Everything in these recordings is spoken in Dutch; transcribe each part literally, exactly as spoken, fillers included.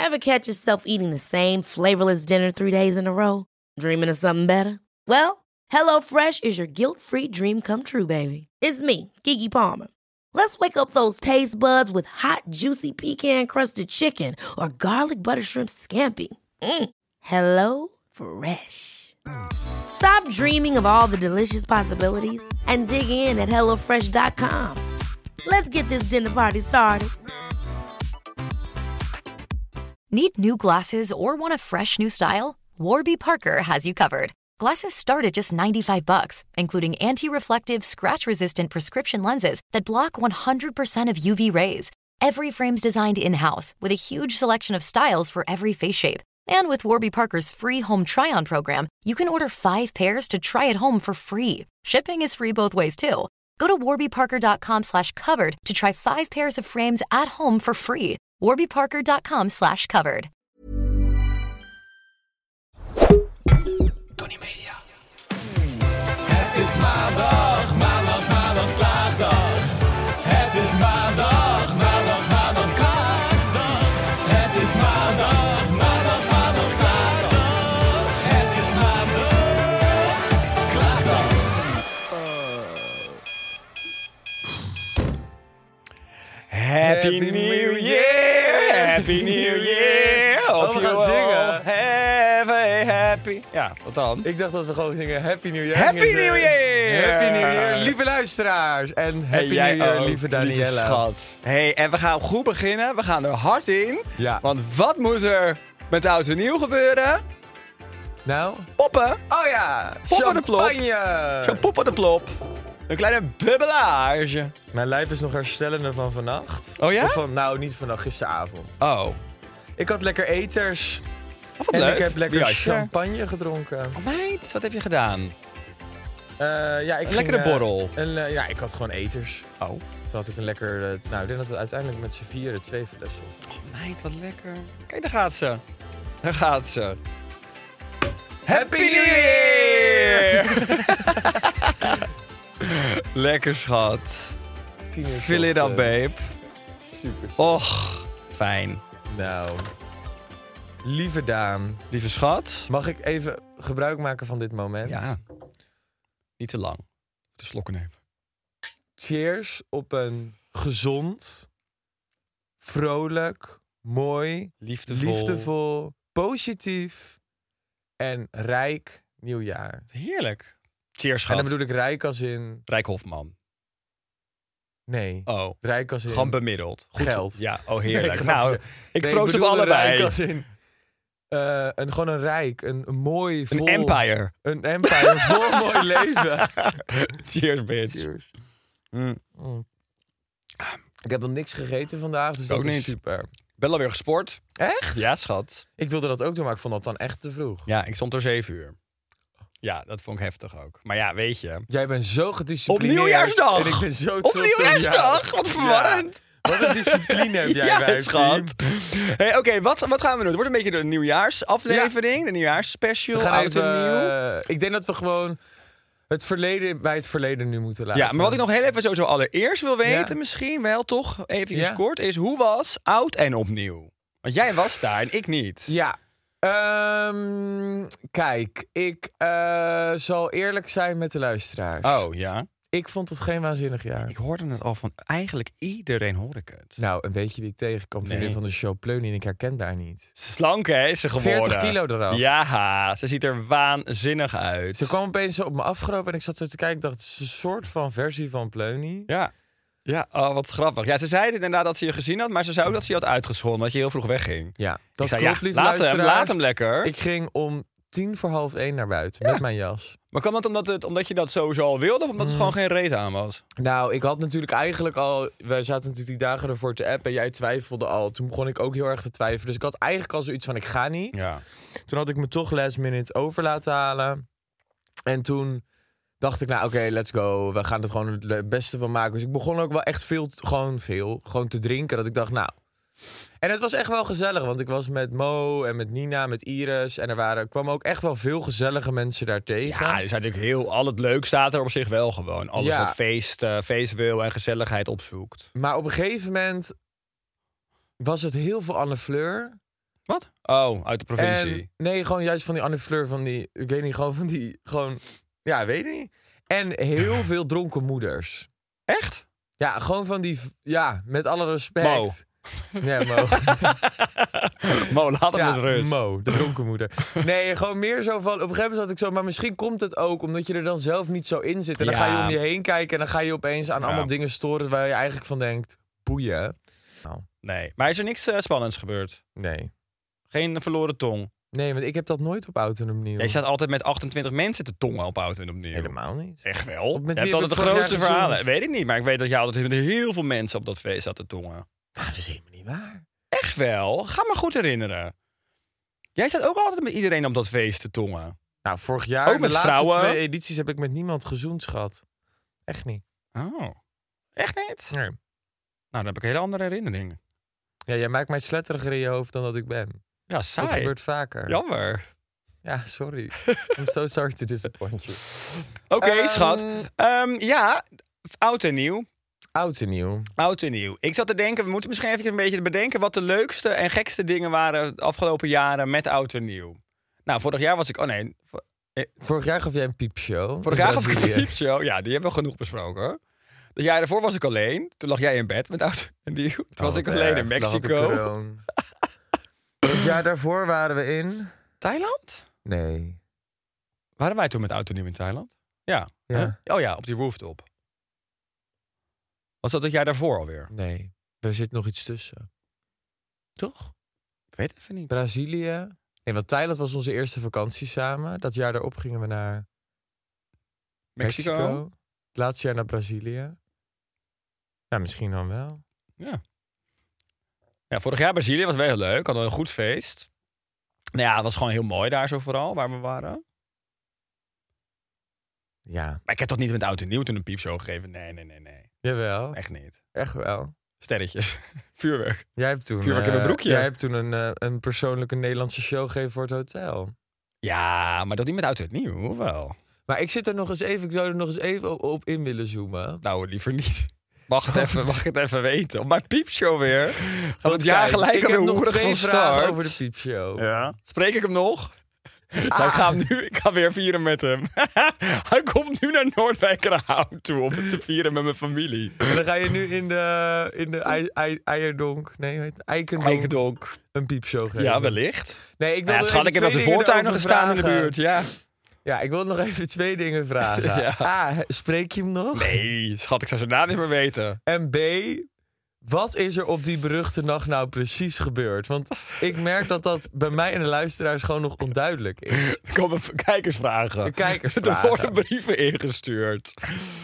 Ever catch yourself eating the same flavorless dinner three days in a row? Dreaming of something better? Well, HelloFresh is your guilt-free dream come true, baby. It's me, Keke Palmer. Let's wake up those taste buds with hot, juicy pecan-crusted chicken or garlic butter shrimp scampi. Mm. Hello Fresh. Stop dreaming of all the delicious possibilities and dig in at hello fresh dot com. Let's get this dinner party started. Need new glasses or want a fresh new style? Warby Parker has you covered. Glasses start at just ninety-five bucks, including anti-reflective, scratch-resistant prescription lenses that block one hundred percent of U V rays. Every frame's designed in-house with a huge selection of styles for every face shape. And with Warby Parker's free home try-on program, you can order five pairs to try at home for free. Shipping is free both ways, too. Go to warby parker dot com slash covered to try five pairs of frames at home for free. warby parker dot com slash covered. Tony Media. Het is maandag, maandag, maandag, klaagdag. Het is maandag, maandag, maandag, klaagdag. Het is maandag, maandag, maandag, klaagdag. Het is maandag, klaagdag. Happy, Happy New Year! Happy New Year! Hope Oh, we you gaan all zingen. Have a happy... Ja, wat dan? Ik dacht dat we gewoon zingen Happy New Year. Happy Gingen New ze- Year! Happy New Year, lieve luisteraars. En Happy Hey, jij New Year, ook, lieve Daniela. schat. Hey, en we gaan goed beginnen. We gaan er hard in. Ja. Want wat moet er met oud en nieuw gebeuren? Nou? Poppen. Oh ja, Poppen de plop. champagne. Zo'n poppen de plop. Een kleine bubbelage. Mijn lijf is nog herstellende van vannacht. Oh ja? Of van, nou, niet vannacht, gisteravond. Oh. Ik had lekker eters. Of wat en leuk. ik heb lekker Jasje. champagne gedronken. Oh meid, wat heb je gedaan? Uh, ja, ik Een ging, lekkere eh, borrel. Een, eh, ja, ik had gewoon eters. Oh. Toen had ik een lekker... eh, nou, ik denk dat we uiteindelijk met z'n vieren twee flessen. Oh meid, wat lekker. Kijk, daar gaat ze. Daar gaat ze. Happy New Year! Lekker, schat. Tien uur Fill it up, ochtends. babe. Super. Och, fijn. Nou, lieve Daan, Lieve schat. mag ik even gebruik maken van dit moment? Ja. Niet te lang. Te slokken nemen. Cheers op een gezond, vrolijk, mooi, Liefdevol. liefdevol, positief en rijk nieuwjaar. Heerlijk. Cheers, En schat. dan bedoel ik rijk als in... Rijk Hofman. Nee, Oh. rijk als in... Gewoon bemiddeld. Goed. Geld. Ja, oh heerlijk. Nee, nou, grapje. ik Nee, proost op bedoelde allebei. rijk als in... eh, een, gewoon een rijk, een, een mooi, vol... Een empire. Een empire, vol mooi leven. Cheers, bitch. Cheers. Mm. Mm. Ik heb nog niks gegeten vandaag, dus Ook dat is niet. super. Ik ben alweer gesport. Echt? Ja, schat. Ik wilde dat ook doen, maar ik vond dat dan echt te vroeg. Ja, ik stond er zeven uur. Ja, dat vond ik heftig ook. Maar ja, weet je. Jij bent zo gedisciplineerd. Op nieuwjaarsdag! En ik ben zo Op trots op jou. nieuwjaarsdag! Wat verwarrend! Ja. Wat een discipline heb jij ja, bij schat. Hey, Oké, wat, wat gaan we doen? Het wordt een beetje de nieuwjaarsaflevering. De nieuwjaarsspecial. We gaan Oud even, en nieuw. eh, ik denk dat we gewoon het verleden bij het verleden nu moeten laten. Ja, maar wat ik nog heel even sowieso allereerst wil weten, Ja. misschien wel toch, even Ja. kort, is hoe was oud en opnieuw? Want jij was daar en ik niet. Ja. Ehm, kijk, ik eh, zal eerlijk zijn met de luisteraars. Oh, ja. Ik vond het geen waanzinnig jaar. Ik hoorde het al van eigenlijk iedereen hoor ik het. Nou, en weet je wie ik tegenkwam? Vriendin Nee. van de show Pleunie en ik herken daar niet. Slank, hè, is ze geworden. veertig kilo eraf. Ja, ze ziet er waanzinnig uit. Ze kwam opeens zo op me afgelopen en ik zat zo te kijken. Ik dacht, het is een soort van versie van Pleunie. Ja. Ja, oh, wat grappig. Ja, ze zei dit inderdaad dat ze je gezien had, maar ze zei ook dat ze je had uitgescholden, omdat je heel vroeg wegging. Ja, Ik dat zei, klopt, ja, lieve laat hem, luisteraars. laat hem lekker. Ik ging om tien voor half één naar buiten met mijn jas. Maar kwam dat omdat, het, omdat je dat sowieso al wilde, of omdat het gewoon geen reet aan was? Nou, ik had natuurlijk eigenlijk al... Wij zaten natuurlijk die dagen ervoor te appen en jij twijfelde al. Toen begon ik ook heel erg te twijfelen. Dus ik had eigenlijk al zoiets van, ik ga niet. Ja. Toen had ik me toch last minute over laten halen. En toen dacht ik, nou oké, let's go. We gaan er gewoon het beste van maken. Dus ik begon ook wel echt veel, gewoon veel, gewoon te drinken. Dat ik dacht, nou... En het was echt wel gezellig, want ik was met Mo en met Nina, met Iris. En er waren, kwamen ook echt wel veel gezellige mensen daar tegen. Ja, dus natuurlijk heel, al het leuk staat er op zich wel gewoon. Alles Ja. wat feest, uh, feest wil en gezelligheid opzoekt. Maar op een gegeven moment was het heel veel Anne Fleur. Wat? Oh, uit de provincie. En, nee, gewoon juist van die Anne Fleur, van die... Ik weet niet, gewoon van die... Gewoon, ja, weet ik niet. En heel veel dronken moeders. Echt? Ja, gewoon van die... Ja, met alle respect. Mo. Ja, Mo. Mo, laat hem Ja, eens rust. Mo, de dronken moeder. Nee, gewoon meer zo van... Op een gegeven moment had ik zo... Maar misschien komt het ook omdat je er dan zelf niet zo in zit. En dan Ja. ga je om je heen kijken... en dan ga je opeens aan Ja. allemaal dingen storen... waar je eigenlijk van denkt... Boeien. Nou, Nee, maar is er niks uh, spannends gebeurd? nee. Geen verloren tong? Nee, want ik heb dat nooit op Oud en Opnieuw. Jij staat altijd met achtentwintig mensen te tongen op auto en opnieuw. Helemaal niet. Echt wel? Met Je wie hebt heb altijd ik de vorig grootste jaar verhalen. gezoend? Weet ik niet, maar ik weet dat je altijd met heel veel mensen op dat feest zat te tongen. Nou, dat is helemaal niet waar. Echt wel? Ga me goed herinneren. Jij zat ook altijd met iedereen op dat feest te tongen. Nou, vorig jaar, Ook de met laatste vrouwen? twee edities... heb ik met niemand gezoend, schat. Echt niet. Oh. Echt niet? Nee. Nou, dan heb ik hele andere herinneringen. Ja, jij maakt mij sletteriger in je hoofd dan dat ik ben. Ja, saai. Dat gebeurt vaker. Jammer. Ja, sorry. I'm so sorry to disappoint you. Oké, Ehm, schat. Ehm, ja, oud en nieuw. Oud en nieuw. Oud en nieuw. Ik zat te denken, we moeten misschien even een beetje bedenken... wat de leukste en gekste dingen waren de afgelopen jaren met oud en nieuw. Nou, vorig jaar was ik... Oh nee, vo- Vorig jaar gaf jij een piepshow. vorig in jaar had ik een Brazilië. piepshow. Ja, die hebben we genoeg besproken. De jaar daarvoor was ik alleen. Toen lag jij in bed met oud en nieuw. Toen was Oh, ik wat alleen in erg. Toen had ik Mexico. corona. Het jaar daarvoor waren we in... Thailand? Nee. Waren wij toen met oud en nieuw in Thailand? Ja. Ja. Huh? Oh ja, op die rooftop. Was dat het jaar daarvoor alweer? Nee. Er zit nog iets tussen. Toch? Ik weet even niet. Brazilië. Nee, want Thailand was onze eerste vakantie samen. Dat jaar daarop gingen we naar Mexico? Mexico. Het laatste jaar naar Brazilië. Ja, misschien dan wel. Ja. Ja, vorig jaar Brazilië was wel heel leuk. Hadden we een goed feest. Nou ja, het was gewoon heel mooi daar zo vooral, waar we waren. Ja, Maar ik heb toch niet met oud en nieuw toen een piepshow gegeven? Nee, nee, nee, nee. jawel. Echt niet. Echt wel. Sterretjes. Vuurwerk. Jij hebt toen, Vuurwerk in eh, mijn broekje. Jij hebt toen een, eh, een persoonlijke Nederlandse show gegeven voor het hotel. Ja, maar dat niet met oud en nieuw, of wel? Maar ik zit er nog eens even, ik zou er nog eens even op, op in willen zoomen. Nou, liever niet. Mag het even, mag ik het even weten? Op mijn piepshow weer. Gaan we het jaar Kijk, gelijk ik heb alweer nog hoerig twee van vragen start. over de piepshow. Ja. Spreek ik hem nog? Nou, ik ga hem nu, ik ga weer vieren met hem. Hij komt nu naar Noordwijkerhout toe om het te vieren met mijn familie. En dan ga je nu in de, in de ei, ei, eierdonk, nee, hoe heet het? Eikendonk, Eikendonk. een piepshow geven. Ja, wellicht. Nee, ik wil Ja, er schat, even ik heb als twee een dingen voortuin nog over gestaan in de vragen. buurt, ja. Ja, ik wil nog even twee dingen vragen. Ja. A, spreek je hem nog? Nee, schat, ik zou zijn naam niet meer weten. En B, wat is er op die beruchte nacht nou precies gebeurd? Want ik merk dat dat bij mij en de luisteraars gewoon nog onduidelijk is. Er komen kijkersvragen. De kijkersvragen. Er worden brieven ingestuurd.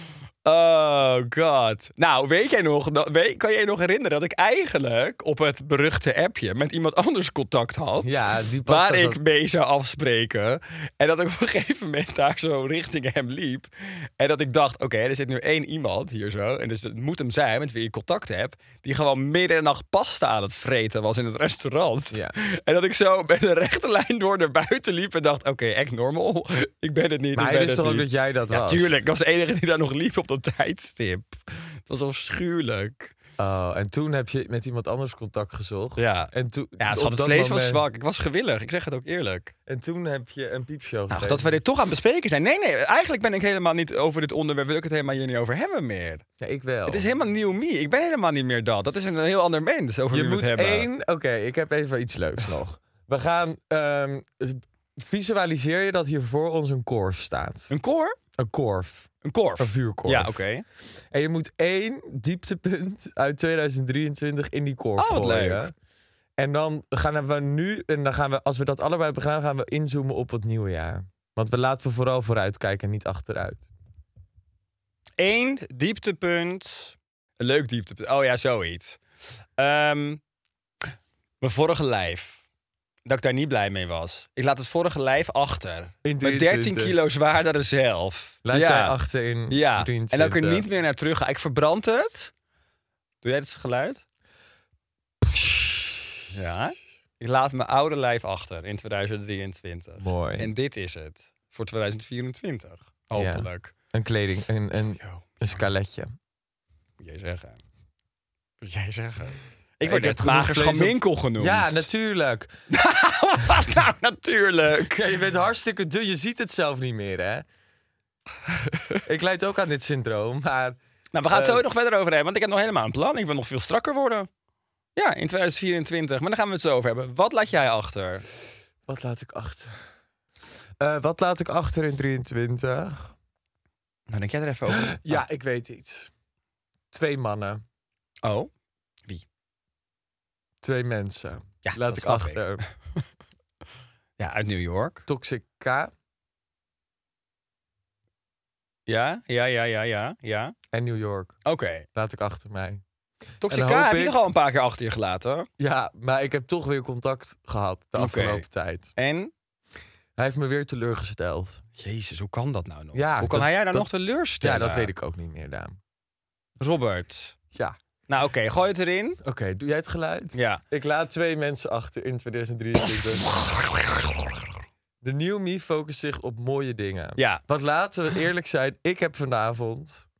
Oh god. Nou, weet jij nog, dat- weet, kan jij je nog herinneren dat ik eigenlijk op het beruchte appje met iemand anders contact had? Ja, die past Waar als ik dat- mee zou afspreken. En dat ik op een gegeven moment daar zo richting hem liep. En dat ik dacht, oké, er zit nu één iemand hier zo. En dus het moet hem zijn met wie ik contact heb. Die gewoon midden in de nacht pasta aan het vreten was in het restaurant. Ja. En dat ik zo met een rechte lijn door naar buiten liep en dacht, oké, act normal. Ik ben het niet, Maar ik hij ben wist het toch ook niet. dat jij dat ja, was? tuurlijk. Ik was de enige die daar nog liep op dat tijdstip. Het was afschuwelijk. Oh, en toen heb je met iemand anders contact gezocht. Ja. En toen, Ja, op schat, het dat vlees was moment- zwak. Ik was gewillig. Ik zeg het ook eerlijk. En toen heb je een piepshow Nou, gegeven. dat we dit toch aan het bespreken zijn. Nee, nee, eigenlijk ben ik helemaal niet over dit onderwerp. Wil ik het helemaal hier niet over hebben meer. Ja, ik wel. Het is helemaal nieuw me. Ik ben helemaal niet meer dat. Dat is een heel ander mens over Je wie we moet het hebben. één... Oké, ik heb even iets leuks nog. We gaan... ehm, visualiseer je dat hier voor ons een korf staat. Een koor? Een korf. Een korf. Een vuurkorf. Ja, oké. En je moet één dieptepunt uit tweeduizend drieëntwintig in die korf Oh, wat gooien. leuk. En dan gaan we nu... En dan gaan we, als we dat allebei hebben gedaan, gaan we inzoomen op het nieuwe jaar. Want we laten we vooral vooruit kijken en niet achteruit. Eén dieptepunt. Een leuk dieptepunt. Oh ja, zoiets. Ehm, mijn vorige lijf. Dat ik daar niet blij mee was. Ik laat het vorige lijf achter. In Met drieëntwintig. dertien kilo zwaarder dan zelf. Laat ja. jij achter in Ja, drieëntwintig. en dat ik er niet meer naar terug ga. Ik verbrand het. Doe jij het geluid? Ja. Ik laat mijn oude lijf achter in tweeduizend drieëntwintig. Mooi. En dit is het. Voor tweeduizend vierentwintig. Hopelijk. Een kleding, een, een, Yo, een skeletje. moet jij zeggen. Moet jij zeggen. Ik word Hey, net dat mager genoeg vlees op- schaminkel genoemd. Ja, natuurlijk. Wat nou natuurlijk? Ja, je bent hartstikke dun. Je ziet het zelf niet meer, hè? Ik leid ook aan dit syndroom, maar... Nou, we gaan het Eh, zo nog verder over hebben, want ik heb nog helemaal een plan. Ik wil nog veel strakker worden. Ja, in tweeduizend vierentwintig. Maar daar gaan we het zo over hebben. Wat laat jij achter? Wat laat ik achter? Eh, wat laat ik achter in drieëntwintig? Nou, denk jij er even over? Ja, ik weet iets. Twee mannen. Oh, Twee mensen. ja, laat dat ik snap achter. Ja, uit New York. Toxic K Ja, ja, ja, ja, ja, ja. en New York. Oké. Laat ik achter mij. Toxic En K dan hoop heb je ik- nog al een paar keer achter je gelaten. Ja, maar ik heb toch weer contact gehad de Oké. afgelopen tijd. En? Hij heeft me weer teleurgesteld. Jezus, hoe kan dat nou nog? Ja, hoe kan dat- hij jij nou dat- nog teleurstellen? Ja, dat weet ik ook niet meer, Daan. Robert. Ja. Nou, oké, gooi het erin. Oké, doe jij het geluid? Ja. Ik laat twee mensen achter in tweeduizend drieëntwintig. De New Me focust zich op mooie dingen. Ja. Want laten we eerlijk zijn, ik heb vanavond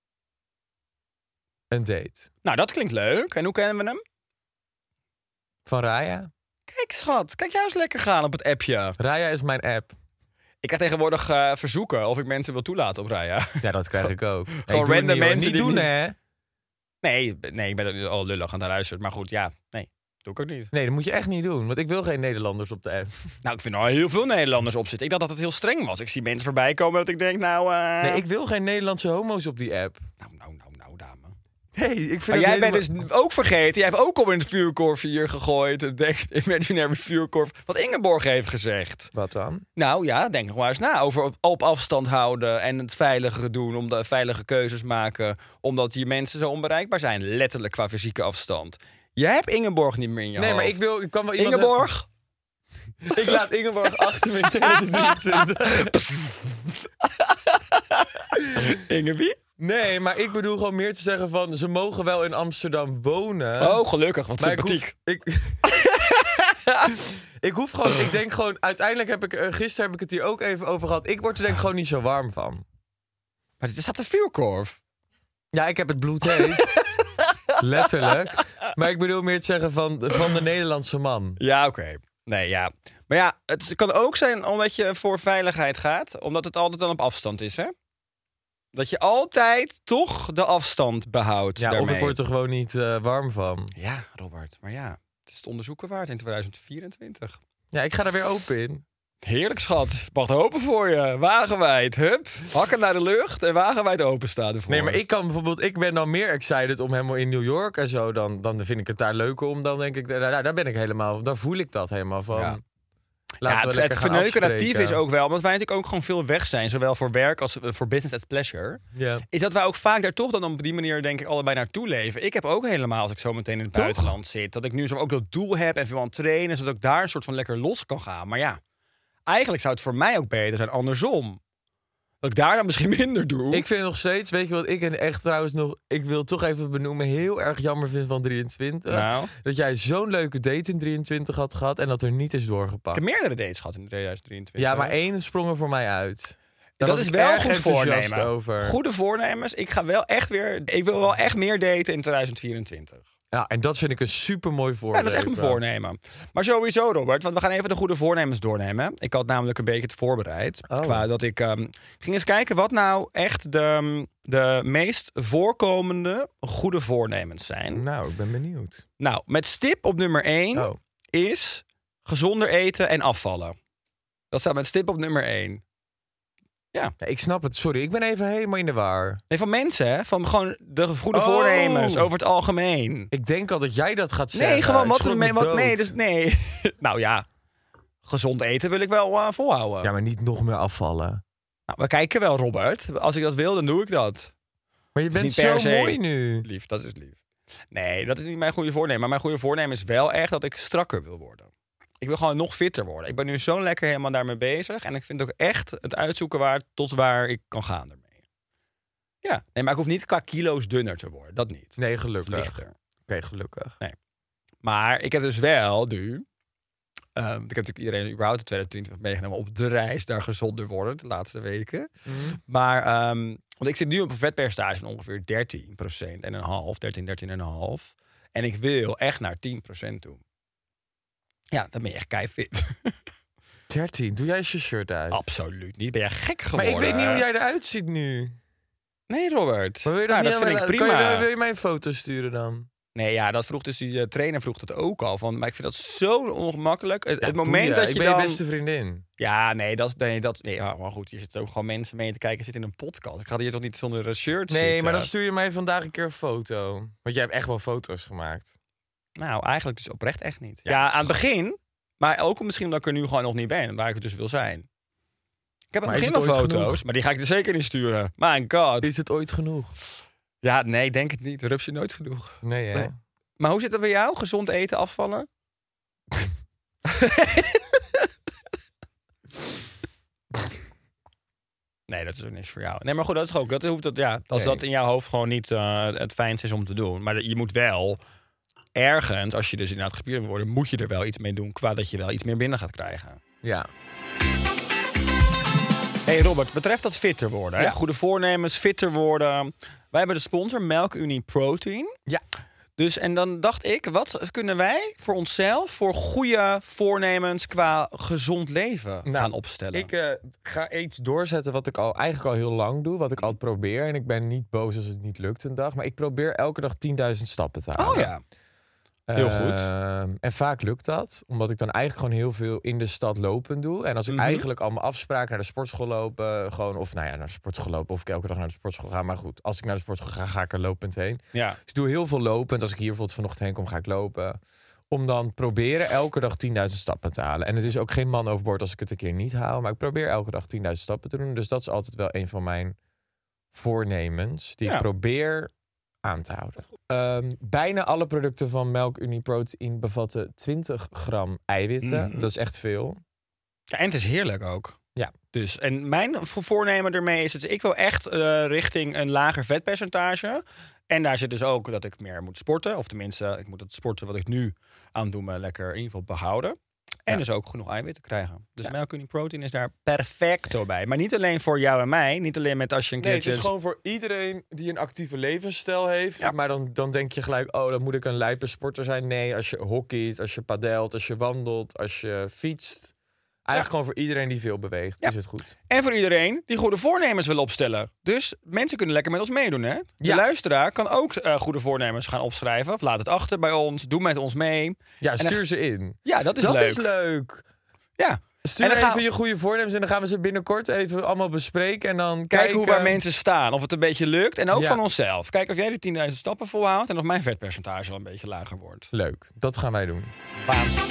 een date. Nou, dat klinkt leuk. En hoe kennen we hem? Van Raya. Kijk, schat. Kijk, jou eens lekker gaan op het appje. Raya is mijn app. Ik krijg tegenwoordig eh, verzoeken of ik mensen wil toelaten op Raya. Ja, dat krijg ik ook. Hey, Gewoon doe het random niet, hoor. mensen Niet die doen, niet- hè? Nee, nee, ik ben er al lullig aan het luisteren. Maar goed, ja. Nee, doe ik ook niet. Nee, dat moet je echt niet doen. Want ik wil geen Nederlanders op de app. Nou, ik vind er al heel veel Nederlanders op zitten. Ik dacht dat het heel streng was. Ik zie mensen voorbij komen dat ik denk, nou... eh, Nee, ik wil geen Nederlandse homo's op die app. Nou, nou, nou, nou, dame. Nee, ik vind Maar het jij helemaal... bent dus ook vergeten. Jij hebt ook al in het vuurkorf hier gegooid. Het denkt, imaginaire vuurkorf. Wat Ingeborg heeft gezegd. Wat dan? Nou ja, denk nog maar eens na over op, op afstand houden en het veilige doen, om de veilige keuzes maken, omdat die mensen zo onbereikbaar zijn, letterlijk qua fysieke afstand. Jij hebt Ingeborg niet meer in je Nee, maar hoofd. ik, wil, ik kan wel iemand... Ingeborg? Ik laat Ingeborg achter me in tweeduizend drieëntwintig. Inge wie? Nee, maar ik bedoel gewoon meer te zeggen van... ze mogen wel in Amsterdam wonen. Oh, gelukkig, wat maar ik sympathiek. hoef, ik, ik hoef gewoon... Ik denk gewoon... Uiteindelijk heb ik... eh, gisteren heb ik het hier ook even over gehad. Ik word er denk ik gewoon niet zo warm van. Maar dit is dat een vuurkorf. Ja, ik heb het bloedheet. Letterlijk. Maar ik bedoel meer te zeggen van, van de Nederlandse man. Ja, oké. Nee, ja. Maar ja, het kan ook zijn omdat je voor veiligheid gaat, omdat het altijd dan op afstand is, hè? Dat je altijd toch de afstand behoudt. Ja, of daarmee. ik word er gewoon niet eh, warm van. Ja, Robert. Maar ja, het is het onderzoeken waard in tweeduizend vierentwintig. Ja, ik ga er weer open in. Heerlijk, schat. Mag open voor je. Wagenwijd. Hup. Hakken naar de lucht en wagenwijd openstaan ervoor. Nee, maar ik kan bijvoorbeeld... Ik ben dan meer excited om helemaal in New York en zo. Dan, dan vind ik het daar leuker om. Dan denk ik, daar, daar ben ik helemaal... Dan voel ik dat helemaal van. Ja. Laten Ja, we het, lekker het gaan verneukeratief afspreken. is ook wel, omdat wij natuurlijk ook gewoon veel weg zijn, zowel voor werk als voor business as pleasure. Ja. Is dat wij ook vaak daar toch dan op die manier, denk ik, allebei naartoe leven. Ik heb ook helemaal, als ik zo meteen in het Toch? buitenland zit, dat ik nu zo ook dat doel heb en veel aan het trainen, zodat ik daar een soort van lekker los kan gaan. Maar ja, eigenlijk zou het voor mij ook beter zijn andersom. Dat ik daar dan misschien minder doe. Ik vind nog steeds, weet je wat ik en echt trouwens nog... Ik wil toch even benoemen, heel erg jammer vind van drieëntwintig. Nou, Dat jij zo'n leuke date in drieëntwintig had gehad en dat er niet is ik doorgepakt. heb meerdere dates gehad in tweeduizend drieëntwintig. Ja, maar één sprong er voor mij uit. Daar Dat was is ik wel erg goed enthousiast voornemen. over. Goede voornemens. Ik ga wel echt weer. Ik wil wel echt meer daten in tweeduizend vierentwintig. Ja, en dat vind ik een super mooi Ja, voornemen. dat is echt mijn voornemen. Maar sowieso, Robert, want we gaan even de goede voornemens doornemen. Ik had namelijk een beetje het voorbereid. Oh. Qua dat ik um, ging eens kijken wat nou echt de, de meest voorkomende goede voornemens zijn. Nou, ik ben benieuwd. Nou, met stip op nummer één Oh. is gezonder eten en afvallen. Dat staat met stip op nummer één. Ja, ik snap het. Sorry, ik ben even helemaal in de war. Nee, van mensen, hè? Van gewoon de goede Oh. voornemens over het algemeen. Ik denk al dat jij dat gaat zeggen. Nee, gewoon Ik wat, schrok me, me wat dood. nee, dus, nee. Nou ja, gezond eten wil ik wel uh, volhouden. Ja, maar niet nog meer afvallen. Nou, we kijken wel, Robert. Als ik dat wil, dan doe ik dat. Maar je is bent niet per zo se. mooi nu. Lief, dat is lief. Nee, dat is niet mijn goede voornemen. Maar mijn goede voornemen is wel echt dat ik strakker wil worden. Ik wil gewoon nog fitter worden. Ik ben nu zo lekker helemaal daarmee bezig. En ik vind ook echt het uitzoeken waard tot waar ik kan gaan ermee. Ja, nee, maar ik hoef niet qua kilo's dunner te worden. Dat niet. Nee, gelukkig. Oké, Lichter. gelukkig. Maar ik heb dus wel nu... Uh, ik heb natuurlijk iedereen überhaupt in tweeduizend twintig meegenomen op de reis daar gezonder worden de laatste weken. Mm. Maar, um, want ik zit nu op een vetpercentage van ongeveer dertien procent en een half, dertien, dertien en een half. En ik wil echt naar tien procent toe. Ja, dan ben je echt keifit. dertien, doe jij eens je shirt uit. Absoluut niet. Ben jij gek Maar geworden? ik weet niet hoe jij eruit ziet nu. Nee, Robert. Maar wil je Nou, dat, dat niet vind ik aan mij- prima. Kan je, wil je mij een foto sturen dan? Nee, ja, dat vroeg dus die uh, trainer vroeg dat ook al. Van, maar ik vind dat zo ongemakkelijk. Het, Ja, het moment boeien. dat je Ik ben dan... je beste vriendin. Ja, nee, dat, nee, dat, nee ja, maar goed, hier zitten ook gewoon mensen mee te kijken. Ik zit in een podcast. Ik ga hier toch niet zonder een shirt Nee, zitten? maar dan stuur je mij vandaag een keer een foto. Want jij hebt echt wel foto's gemaakt. Nou, eigenlijk dus oprecht echt niet. Ja, Ja, dat is aan het begin. Maar ook misschien omdat ik er nu gewoon nog niet ben. Waar ik dus wil zijn. Ik heb aan Maar het is begin het wel ooit foto's. genoeg? Maar die ga ik er zeker niet sturen. My god. Is het ooit genoeg? Ja, nee, denk het niet. Rups je nooit genoeg. Nee, hè? Nee. Maar hoe zit het bij jou? Gezond eten, afvallen? Nee, dat is ook niks voor jou. Nee, maar goed, dat is ook. Dat hoeft dat, ja, als Nee. dat in jouw hoofd gewoon niet uh, het fijnste is om te doen. Maar je moet wel ergens, als je dus inderdaad gespierd wil worden, moet je er wel iets mee doen. Qua dat je wel iets meer binnen gaat krijgen. Ja. Hey Robert, betreft dat fitter worden. Hè? Ja. Goede voornemens, fitter worden. Wij hebben de sponsor Melkunie Protein. Ja. Dus en dan dacht ik, wat kunnen wij voor onszelf voor goede voornemens qua gezond leven Nou, gaan opstellen? Ik uh, ga iets doorzetten wat ik al eigenlijk al heel lang doe. Wat ik altijd probeer. En ik ben niet boos als het niet lukt een dag. Maar ik probeer elke dag tienduizend stappen te halen. Oh ja. Heel goed. Uh, en vaak lukt dat. Omdat ik dan eigenlijk gewoon heel veel in de stad lopen doe. En als ik Mhm. eigenlijk al mijn afspraak naar de sportschool lopen. Gewoon, of nou ja, naar de sportschool lopen. Of ik elke dag naar de sportschool ga. Maar goed, als ik naar de sportschool ga, ga ik er lopend heen. Ja. Dus ik doe heel veel lopend. Als ik hier bijvoorbeeld vanochtend heen kom, ga ik lopen. Om dan proberen elke dag tienduizend stappen te halen. En het is ook geen man overboord als ik het een keer niet haal. Maar ik probeer elke dag tienduizend stappen te doen. Dus dat is altijd wel een van mijn voornemens. Die Ja. ik probeer aan te houden. Um, bijna alle producten van Melkunie Protein bevatten twintig gram eiwitten. Mhm. Dat is echt veel. Ja, en het is heerlijk ook. Ja. Dus, en mijn vo- voornemen ermee is, dat ik wil echt uh, richting een lager vetpercentage. En daar zit dus ook dat ik meer moet sporten. Of tenminste, ik moet het sporten wat ik nu aan doe me lekker in ieder geval behouden. En Ja. dus ook genoeg eiwitten krijgen. Dus Ja. Melkunie Protein is daar perfecto bij. Maar niet alleen voor jou en mij. Niet alleen met als je een Nee, het keertje... is gewoon voor iedereen die een actieve levensstijl heeft. Ja. Maar dan, dan denk je gelijk, oh, dan moet ik een lijpe sporter zijn. Nee, als je hockeyt, als je padelt, als je wandelt, als je fietst. Eigenlijk gewoon voor iedereen die veel beweegt, Ja. is het goed. En voor iedereen die goede voornemens wil opstellen. Dus mensen kunnen lekker met ons meedoen, hè? De Ja. luisteraar kan ook uh, goede voornemens gaan opschrijven. Of laat het achter bij ons. Doe met ons mee. Ja, En stuur dan- ze in. Ja, dat is dat leuk. is leuk. Ja. Stuur En dan even gaan we- je goede voornemens en dan gaan we ze binnenkort even allemaal bespreken. En dan Kijk kijken hoe waar mensen staan. Of het een beetje lukt. En ook Ja. van onszelf. Kijk of jij die tienduizend stappen volhoudt. En of mijn vetpercentage al een beetje lager wordt. Leuk, dat gaan wij doen. Waanzin.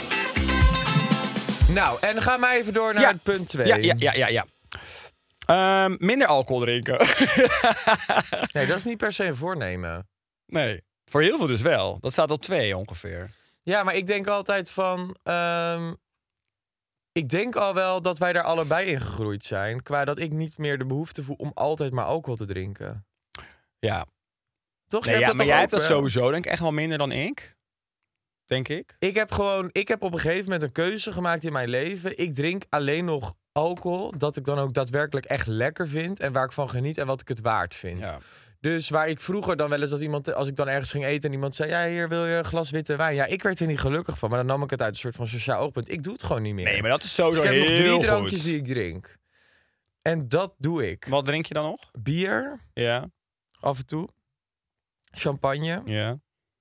Nou, en dan gaan we even door naar Ja. het punt twee. Ja, ja, ja, ja. ja. Ehm, minder alcohol drinken. Nee, dat is niet per se een voornemen. Nee. Voor heel veel dus wel. Dat staat op twee ongeveer. Ja, maar ik denk altijd van... ehm, ik denk al wel dat wij daar allebei in gegroeid zijn. Qua dat ik niet meer de behoefte voel om altijd maar alcohol te drinken. Ja. Toch? Nee, Jij ja hebt maar dat jij toch hebt dat ook wel? sowieso denk ik echt wel minder dan ik. Denk ik. Ik heb gewoon... Ik heb op een gegeven moment een keuze gemaakt in mijn leven. Ik drink alleen nog alcohol dat ik dan ook daadwerkelijk echt lekker vind. En waar ik van geniet en wat ik het waard vind. Ja. Dus waar ik vroeger dan wel eens dat iemand, als ik dan ergens ging eten en iemand zei, ja, hier wil je een glas witte wijn. Ja, ik werd er niet gelukkig van, maar dan nam ik het uit een soort van sociaal oogpunt. Ik doe het gewoon niet meer. Nee, maar dat is Dus sowieso ik heb heel nog drie goed. drankjes die ik drink. En dat doe ik. Wat drink je dan nog? Bier, Ja. af en toe. Champagne Ja.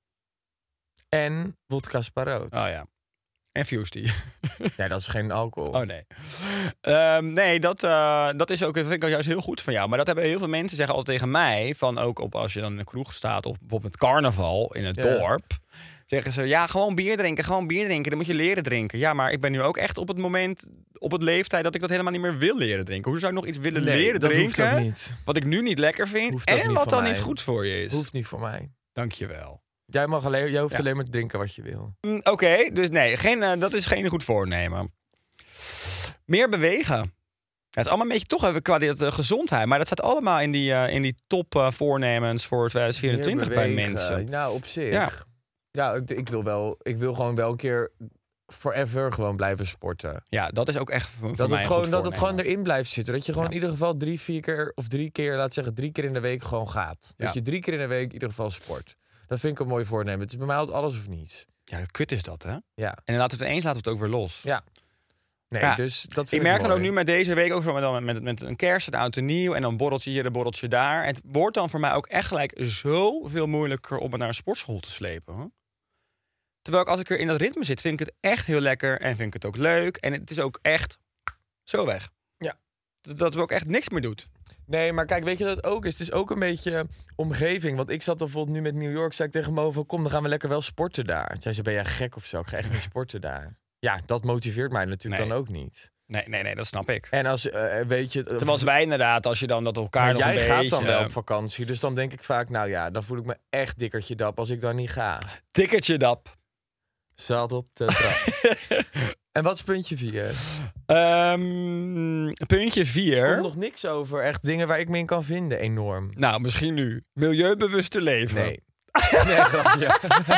en vodka sparoot. Oh ja. En Fusty. Nee, dat is geen alcohol. Oh nee. Ehm, nee, dat, uh, dat is ook, dat vind ik juist heel goed van jou. Maar dat hebben heel veel mensen zeggen altijd tegen mij. Van ook op als je dan in een kroeg staat of bijvoorbeeld met carnaval in het Ja. dorp. Zeggen ze, ja, gewoon bier drinken, gewoon bier drinken. Dan moet je leren drinken. Ja, maar ik ben nu ook echt op het moment, op het leeftijd dat ik dat helemaal niet meer wil leren drinken. Hoe zou ik nog iets willen Nee, leren dat drinken? hoeft ook niet. Wat ik nu niet lekker vind Hoeft ook en niet wat van dan mij. niet goed voor je is. Hoeft niet voor mij. Dank je wel. Jij, mag alleen, jij hoeft Ja. alleen maar te drinken wat je wil. Mm, Oké, okay, dus nee, geen, uh, dat is geen goed voornemen. Meer bewegen. Ja, het is allemaal een beetje toch even qua dit, uh, gezondheid. Maar dat staat allemaal in die, uh, in die top uh, voornemens voor twintig vierentwintig Meer bij bewegen. mensen. Nou, op zich. Ja. Ja, ik, ik, wil wel, ik wil gewoon wel een keer forever gewoon blijven sporten. Ja, dat is ook echt voor, voor Dat mij het, een gewoon, goed dat het gewoon voornemen. erin blijft zitten. Dat je gewoon Ja. in ieder geval drie, vier keer of drie keer, laat zeggen, drie keer in de week gewoon gaat. Dat Ja. je drie keer in de week in ieder geval sport. Dat vind ik een mooi voornemen. Het is bij mij altijd alles of niets. Ja, kut is dat, hè? Ja. En dan laten we het ineens laten we het ook weer los. Ja. Nee, Ja, dus dat vind Ik ik merk dan ook mooi. nu met deze week ook zo met, dan met, met een kerst, een oud en nieuw en dan borreltje hier, een borreltje daar. Het wordt dan voor mij ook echt gelijk zoveel moeilijker om me naar een sportschool te slepen. Hoor. Terwijl ik als ik er in dat ritme zit, vind ik het echt heel lekker en vind ik het ook leuk. En het is ook echt zo weg. Ja. Dat, dat we ook echt niks meer doet. Nee, maar kijk, weet je wat het ook is? Het is ook een beetje omgeving. Want ik zat bijvoorbeeld nu met New York, zei ik tegen Mo van, kom, dan gaan we lekker wel sporten daar. Toen zei ze, ben jij gek of zo? Ik ga echt niet sporten daar. Ja, dat motiveert mij natuurlijk Nee. dan ook niet. Nee, nee, nee, dat snap ik. En als, uh, weet je... Terwijl als wij inderdaad, als je dan dat elkaar maar nog jij een gaat beetje... dan wel op vakantie, dus dan denk ik vaak, nou ja, dan voel ik me echt dikkertje dap als ik dan niet ga. Tikkertje dap. Zat op de trap. En wat is puntje vier? Ehm, puntje Er vier. komt nog niks over. Echt dingen waar ik me in kan vinden, enorm. Nou, misschien nu. Milieubewuste leven. Nee. Nee, grapje.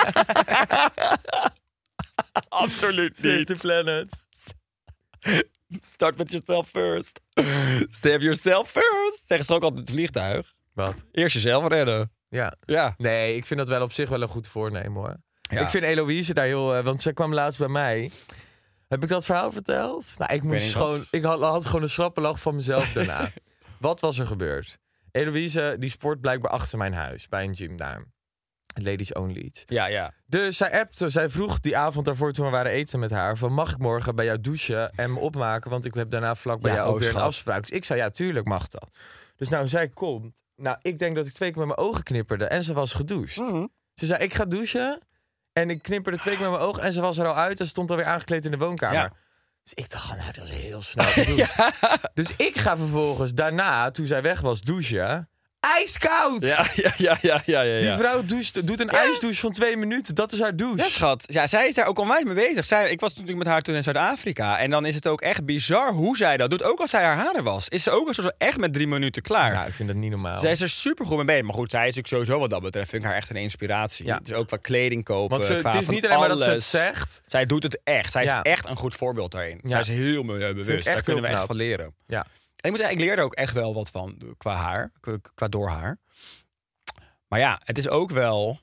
Absoluut Save niet. the planet. Start with yourself first. Save yourself first. Zeggen ze ook altijd in het vliegtuig. Wat? Eerst jezelf redden. Ja. Ja. Nee, ik vind dat wel op zich wel een goed voornemen, hoor. Ja. Ik vind Eloïse daar heel... eh, want zij kwam laatst bij mij. Heb ik dat verhaal verteld? Nou, ik moest niet gewoon... wat. Ik had, had gewoon een slappe lach van mezelf daarna. Wat was er gebeurd? Eloïse, die sport blijkbaar achter mijn huis. Bij een gym daar. Ladies Only iets. Ja, ja. Dus zij appte, zij vroeg die avond daarvoor toen we waren eten met haar... van mag ik morgen bij jou douchen en me opmaken... want ik heb daarna vlak bij Ja, jou ook oh, weer een schat. afspraak. Dus ik zei, ja, tuurlijk mag dat. Dus nou, zij komt. Nou, ik denk dat ik twee keer met mijn ogen knipperde en ze was gedoucht. Mhm. Ze zei, ik ga douchen en ik knipperde twee keer met mijn ogen... en ze was er al uit en stond alweer aangekleed in de woonkamer. Ja. Dus ik dacht, nou, dat is heel snel gedoucht. Dus ik ga vervolgens daarna, toen zij weg was, douchen... Ijskoud! Ja, ja, ja, ja, ja, ja. Die vrouw doucht, doet een ijsdouche van twee minuten. Dat is haar douche. Ja, schat. Ja, zij is daar ook onwijs mee bezig. Zij, ik was natuurlijk met haar toen in Zuid-Afrika. En dan is het ook echt bizar hoe zij dat doet. Ook als zij haar haren was. Is ze ook een soort echt met drie minuten klaar. Nou, ik vind dat niet normaal. Zij is er super goed mee bezig. Maar goed, zij is natuurlijk sowieso wat dat betreft. Vind ik haar echt een inspiratie. Ja. Dus ook qua kleding kopen. Want ze, qua het is van niet alleen maar dat ze het alles. zegt. Zij doet het echt. Zij is Ja. echt een goed voorbeeld daarin. Ja. Zij is heel milieubewust. Vind ik Daar echt kunnen we heel echt van knap. leren. Ja. En ik moet zeggen, ik leer er ook echt wel wat van qua haar. Qua, qua door haar. Maar ja, het is ook wel...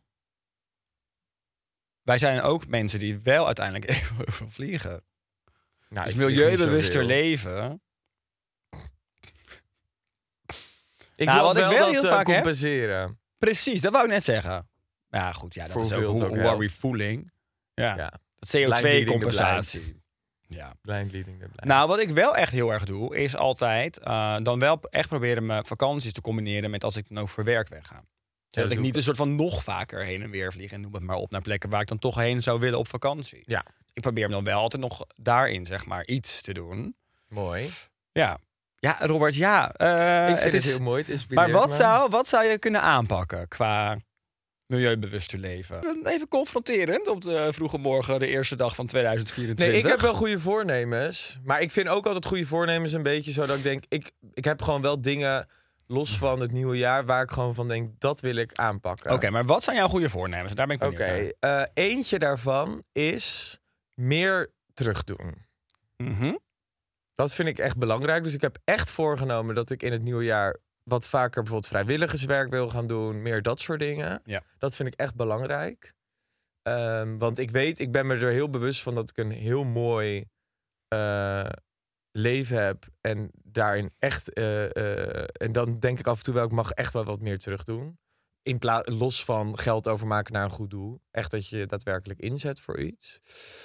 Wij zijn ook mensen die wel uiteindelijk even vliegen. Nou, Dus ik vlieg niet milieubewuster zoveel. leven. Ik Nou, wil wat het ik wel wel dat heel eh, vaak heb- compenseren. Precies, dat wou ik net zeggen. Ja, goed, ja, dat Voor is hoeveel ook het hoe, ook hoe are we helpt. fooling. Ja, Ja. dat C O twee compensatie. Ja. Blind leading the blind. Nou, wat ik wel echt heel erg doe, is altijd uh, dan wel echt proberen mijn vakanties te combineren met als ik dan ook voor werk wegga. Zodat dat ik doe niet ik een soort van nog vaker heen en weer vlieg en noem het maar op naar plekken waar ik dan toch heen zou willen op vakantie. Ja, Ik probeer me dan wel altijd nog daarin, zeg maar, iets te doen. mooi. Ja, ja Robert, ja. Uh, ik vind het het is, heel mooi. Het inspireert maar wat me. zou, wat zou je kunnen aanpakken qua milieubewuster leven? Even confronterend op de vroege morgen, de eerste dag van tweeduizend vierentwintig. Nee, ik heb wel goede voornemens. Maar ik vind ook altijd goede voornemens een beetje zo dat ik denk... Ik, ik heb gewoon wel dingen los van het nieuwe jaar... waar ik gewoon van denk, dat wil ik aanpakken. Oké, maar wat zijn jouw goede voornemens? Daar ben ik Oké, benieuwd naar. eh, eentje daarvan is meer terugdoen. Mhm. Dat vind ik echt belangrijk. Dus ik heb echt voorgenomen dat ik in het nieuwe jaar... wat vaker bijvoorbeeld vrijwilligerswerk wil gaan doen. Meer dat soort dingen. Ja. Dat vind ik echt belangrijk. Ehm, want ik weet, ik ben me er heel bewust van... dat ik een heel mooi eh, leven heb. En daarin echt... eh, eh, en dan denk ik af en toe wel... ik mag echt wel wat meer terug doen. In plaats los van geld overmaken naar een goed doel. Echt dat je daadwerkelijk inzet voor iets.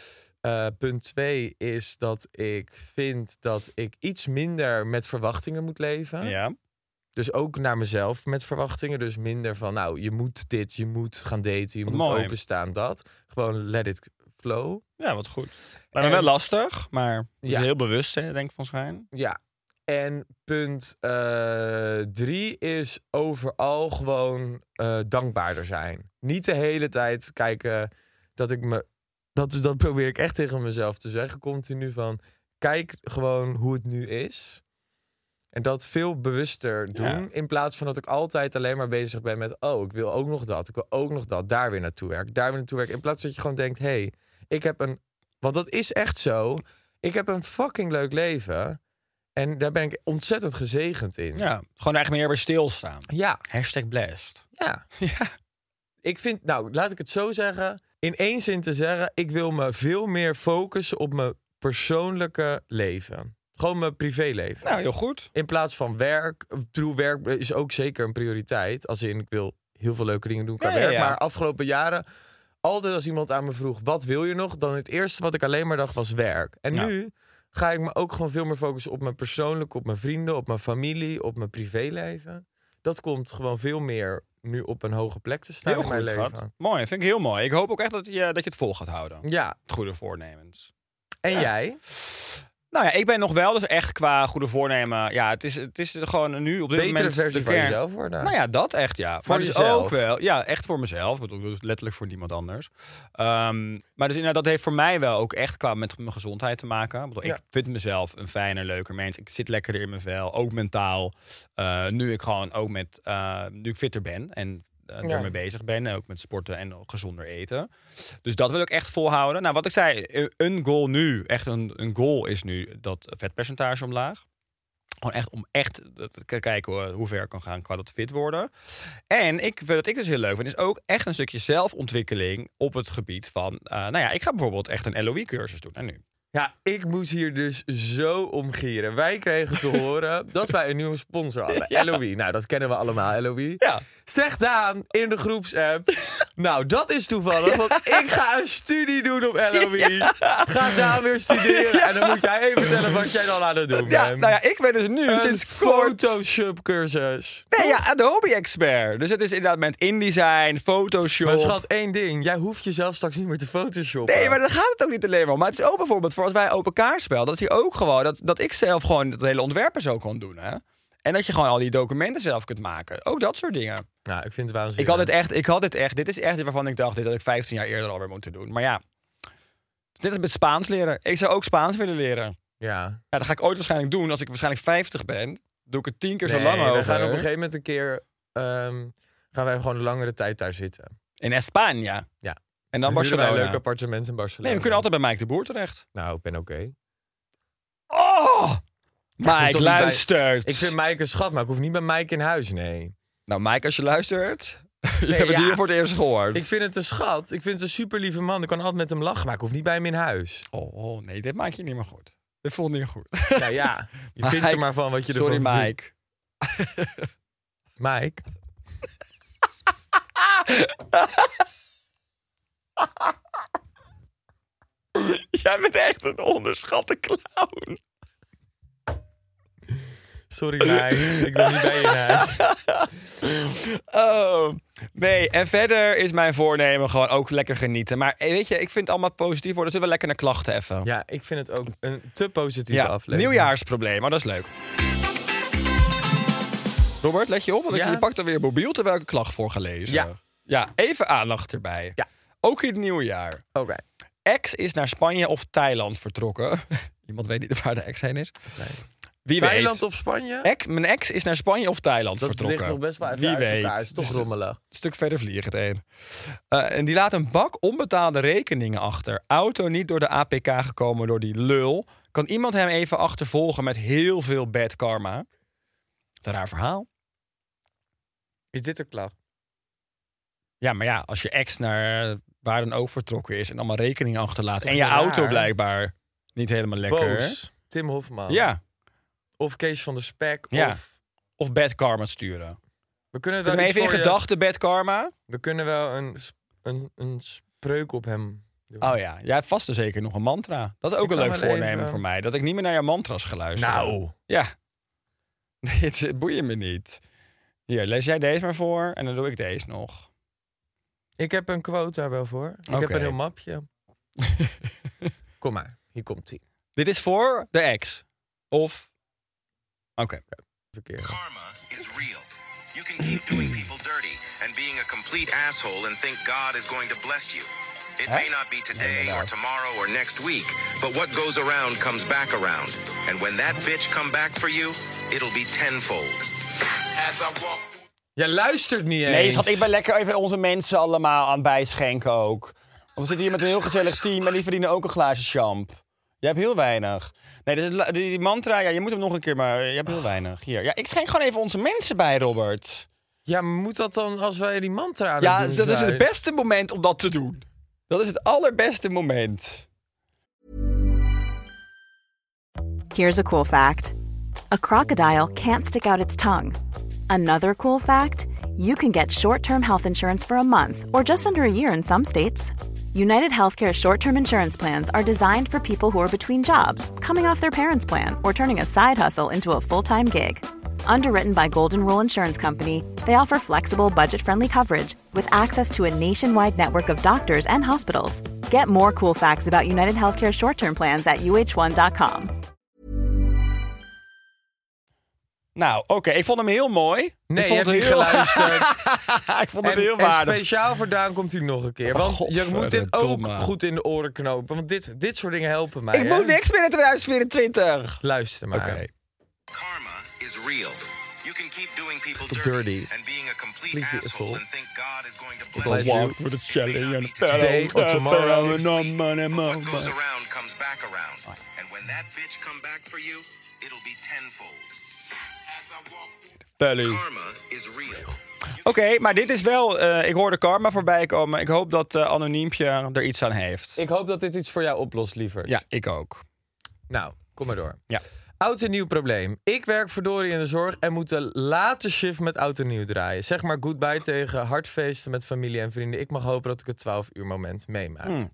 Uh, punt twee is dat ik vind dat ik iets minder met verwachtingen moet leven. Ja. Dus ook naar mezelf met verwachtingen. Dus minder van, nou, je moet dit, je moet gaan daten, je Wat moet mooi. openstaan, dat. Gewoon let it flow. Ja, wat goed. Maar En- wel lastig, maar Ja. heel bewust, hè, denk ik van schijn. Ja. En punt uh, drie is overal gewoon uh, dankbaarder zijn. Niet de hele tijd kijken dat ik me... Dat, dat probeer ik echt tegen mezelf te zeggen, continu van... Kijk gewoon hoe het nu is. En dat veel bewuster doen. Ja. In plaats van dat ik altijd alleen maar bezig ben met... oh, ik wil ook nog dat, ik wil ook nog dat. Daar weer naartoe werken, daar weer naartoe werken. In plaats dat je gewoon denkt, hé, hey, ik heb een... Want dat is echt zo. Ik heb een fucking leuk leven. En daar ben ik ontzettend gezegend in. Ja, gewoon eigenlijk meer bij stilstaan. Ja. Hashtag blessed. Ja. Ja. Ik vind, nou, laat ik het zo zeggen. In één zin te zeggen, ik wil me veel meer focussen op mijn persoonlijke leven. Gewoon mijn privéleven. Nou, heel goed. In plaats van werk. Ik bedoel, werk is ook zeker een prioriteit. Als in, ik wil heel veel leuke dingen doen qua Ja, ja, werk. ja. Maar afgelopen jaren, altijd als iemand aan me vroeg, wat wil je nog? Dan het eerste wat ik alleen maar dacht was werk. En Ja. nu ga ik me ook gewoon veel meer focussen op mijn persoonlijke, op mijn vrienden, op mijn familie, op mijn privéleven. Dat komt gewoon veel meer nu op een hoge plek te staan Heel in mijn goed, leven. schat. Mooi, vind ik heel mooi. Ik hoop ook echt dat je, dat je het vol gaat houden. Ja, Het goede voornemens. en Ja. jij? Nou ja, ik ben nog wel dus echt qua goede voornemen. Ja, het is, het is gewoon nu op dit Betere moment versie de van kern. jezelf worden. Nou ja, dat echt, ja. Voor maar dus jezelf. ook wel. Ja, echt voor mezelf. Ik bedoel, dus letterlijk voor niemand anders. Ehm, maar dus inderdaad, dat heeft voor mij wel ook echt qua met mijn gezondheid te maken. Ik, bedoel, Ja. ik vind mezelf een fijner, leuker mens. Ik zit lekkerder in mijn vel, ook mentaal. Uh, nu ik gewoon ook met, uh, nu ik fitter ben en uh, Ja. ermee bezig ben. En ook met sporten en gezonder eten. Dus dat wil ik echt volhouden. Nou, wat ik zei, een goal nu, echt een, een goal is nu dat vetpercentage omlaag. Gewoon echt om echt te kijken hoe, hoe ver ik kan gaan qua dat fit worden. En ik, wat ik dus heel leuk vind, is ook echt een stukje zelfontwikkeling op het gebied van... Uh, nou ja, ik ga bijvoorbeeld echt een L O I-cursus doen. En nu? Ja, ik moest hier dus zo om gieren. Wij kregen te horen dat wij een nieuwe sponsor hadden. Ja. L O I. Nou, dat kennen we allemaal, L O I. Ja. Zeg Daan in de groepsapp. Nou, dat is toevallig, want ik ga een studie doen op L O I. Ga Daan weer studeren. En dan moet jij even vertellen wat jij dan aan het doen Ja, bent. nou ja, ik ben dus nu een sinds kort... Photoshop-cursus. Nee, ja, Adobe-expert. Dus het is inderdaad met InDesign, Photoshop... Maar schat, één ding. Jij hoeft jezelf straks niet meer te photoshoppen. Nee, maar daar gaat het ook niet alleen maar om. Maar het is ook bijvoorbeeld voor als wij open kaartspel. Dat is hier ook gewoon, dat, dat ik zelf gewoon het hele ontwerpen zo kan doen. Hè? En dat je gewoon al die documenten zelf kunt maken. Ook dat soort dingen. Nou, ik vind het waanzinnig. Ik had het echt, ik had het echt. Dit is echt waarvan ik dacht, dit had ik vijftien jaar eerder alweer moeten doen. Maar ja, dit is met Spaans leren. Ik zou ook Spaans willen leren. Ja. Ja, dat ga ik ooit waarschijnlijk doen. Als ik waarschijnlijk vijftig ben, doe ik het tien keer Nee, zo lang over. we gaan op een gegeven moment een keer... ehm, gaan wij gewoon een langere tijd daar zitten. In Spanje. Ja. Ja. En dan Dan huren wij Barcelona. een leuk appartement in Barcelona. Nee, we kunnen altijd bij Mike de Boer terecht. Nou, ik ben oké. Oh! toch Mike, niet bij- luistert. Ik vind Mike een schat, maar ik hoef niet bij Mike in huis, nee. Nou, Mike, als je luistert... je hebt het ja. hier voor het eerst gehoord. Ik vind het een schat. Ik vind het een super lieve man. Ik kan altijd met hem lachen, maar ik hoef niet bij hem in huis. Oh, oh, nee, dit maakt je niet meer goed. Dit voelt niet goed. Nou ja, je vindt er maar van wat je Sorry, ervan Mike. vindt. Mike? Jij bent echt een onderschatte clown. Sorry, Mike. Ik wil niet bij je in huis. Oh, nee. En verder is mijn voornemen gewoon ook lekker genieten. Maar eh, weet je, ik vind het allemaal positief worden. Zullen we lekker naar klachten even? Ja, ik vind het ook een te positieve Ja, aflevering. nieuwjaarsprobleem. Maar dat is leuk. Robert, let je op, want Ja? je pakt er weer mobiel terwijl ik een klacht voor ga lezen. Ja. Ja, even aandacht erbij. Ja. Ook in het nieuwe jaar. Oké. Ex is naar Spanje of Thailand vertrokken. Iemand weet niet waar de ex heen is. Nee. Wie Thailand weet. of Spanje? Ex, mijn ex is naar Spanje of Thailand Dat vertrokken. ligt nog best wel even Wie uit weet. elkaar. Het is toch Het rommelig. Een stuk verder vliegen het een. Uh, en die laat een bak onbetaalde rekeningen achter. Auto niet door de A P K gekomen door die lul. Kan iemand hem even achtervolgen met heel veel bad karma? Dat is een raar verhaal. Is dit een klacht? Ja, maar ja, als je ex naar waar dan ook vertrokken is en allemaal rekeningen achterlaat. Dat is En je toch raar? auto blijkbaar niet helemaal lekker. Boos. Tim Hofman. Ja, Of Kees van der Spek. Ja. Of... of bad karma sturen. We kunnen Kunnen wel we iets even in voor je- gedachten bad karma? We kunnen wel een, sp- een, een spreuk op hem doen. Oh ja, jij hebt vast en zeker nog een mantra. Dat is ook Ik een kan leuk wel voornemen even- voor mij. Dat ik niet meer naar je mantras ga luisteren. Nou. Ja. Nee, het boeit me niet. Hier, lees jij deze maar voor en dan doe ik deze nog. Ik heb een quote daar wel voor. Ik heb Oké. een heel mapje. Kom maar, hier komt ie. Dit is voor de ex. Of... Oké. Verkeerd. Karma is real. You can keep doing people dirty and being a complete asshole and think God is going to bless you. It may not be today or tomorrow or next week, but what goes around comes back around. And when that bitch come back for you, it'll be tenfold. As I walk... Jij luistert niet eens. Nee, schat, ik ben lekker even onze mensen allemaal aan het bijschenken ook. Want we zitten hier met een heel gezellig team en die verdienen ook een glaasje champ. Je hebt heel weinig. Nee, dus het- die, die mantra, ja, je moet hem nog een keer, maar je hebt heel weinig. Hier, ja, ik schenk gewoon even onze mensen bij, Robert. Ja, maar moet dat dan als wij die mantra aan Ja, het doen dat is zijn? het beste moment om dat te doen. Dat is het allerbeste moment. Here's a cool fact. A crocodile can't stick out its tongue. Another cool fact, you can get short-term health insurance for a month or just under a year in some states. United Healthcare short-term insurance plans are designed for people who are between jobs, coming off their parents' plan, or turning a side hustle into a full-time gig. Underwritten by Golden Rule Insurance Company, they offer flexible, budget-friendly coverage with access to a nationwide network of doctors and hospitals. Get more cool facts about United Healthcare short-term plans at u h one dot com. Nou, oké, ik vond hem heel mooi. Nee, ik je vond hebt niet heel... geluisterd. ik vond het En, heel en waardevol. speciaal voor Daan komt hij nog een keer. Want Oh, je moet dit ook godverdomme. goed in de oren knopen. Want dit, dit soort dingen helpen mij. Ik hè? moet niks meer in twintig vierentwintig. Luister maar. Oké. Karma is real. You can keep doing people Dirty. dirty, and being a complete Completely asshole asshole. and think God is going to Bless bless you. you. Walk with a challenge and Today or tomorrow. What goes around comes back around. And when that bitch come back for you, it'll be tenfold. As I walk, karma is real. Oké, maar dit is wel... eh, ik hoorde karma voorbij komen. Ik hoop dat uh, Anoniempje er iets aan heeft. Ik hoop dat dit iets voor jou oplost, lieverd. Ja, ik ook. Nou, kom maar door. Ja. Oud en nieuw probleem. Ik werk verdorie in de zorg en moet de late shift met oud en nieuw draaien. Zeg maar goodbye tegen hardfeesten met familie en vrienden. Ik mag hopen dat ik het twaalf uur moment meemaak. Hmm.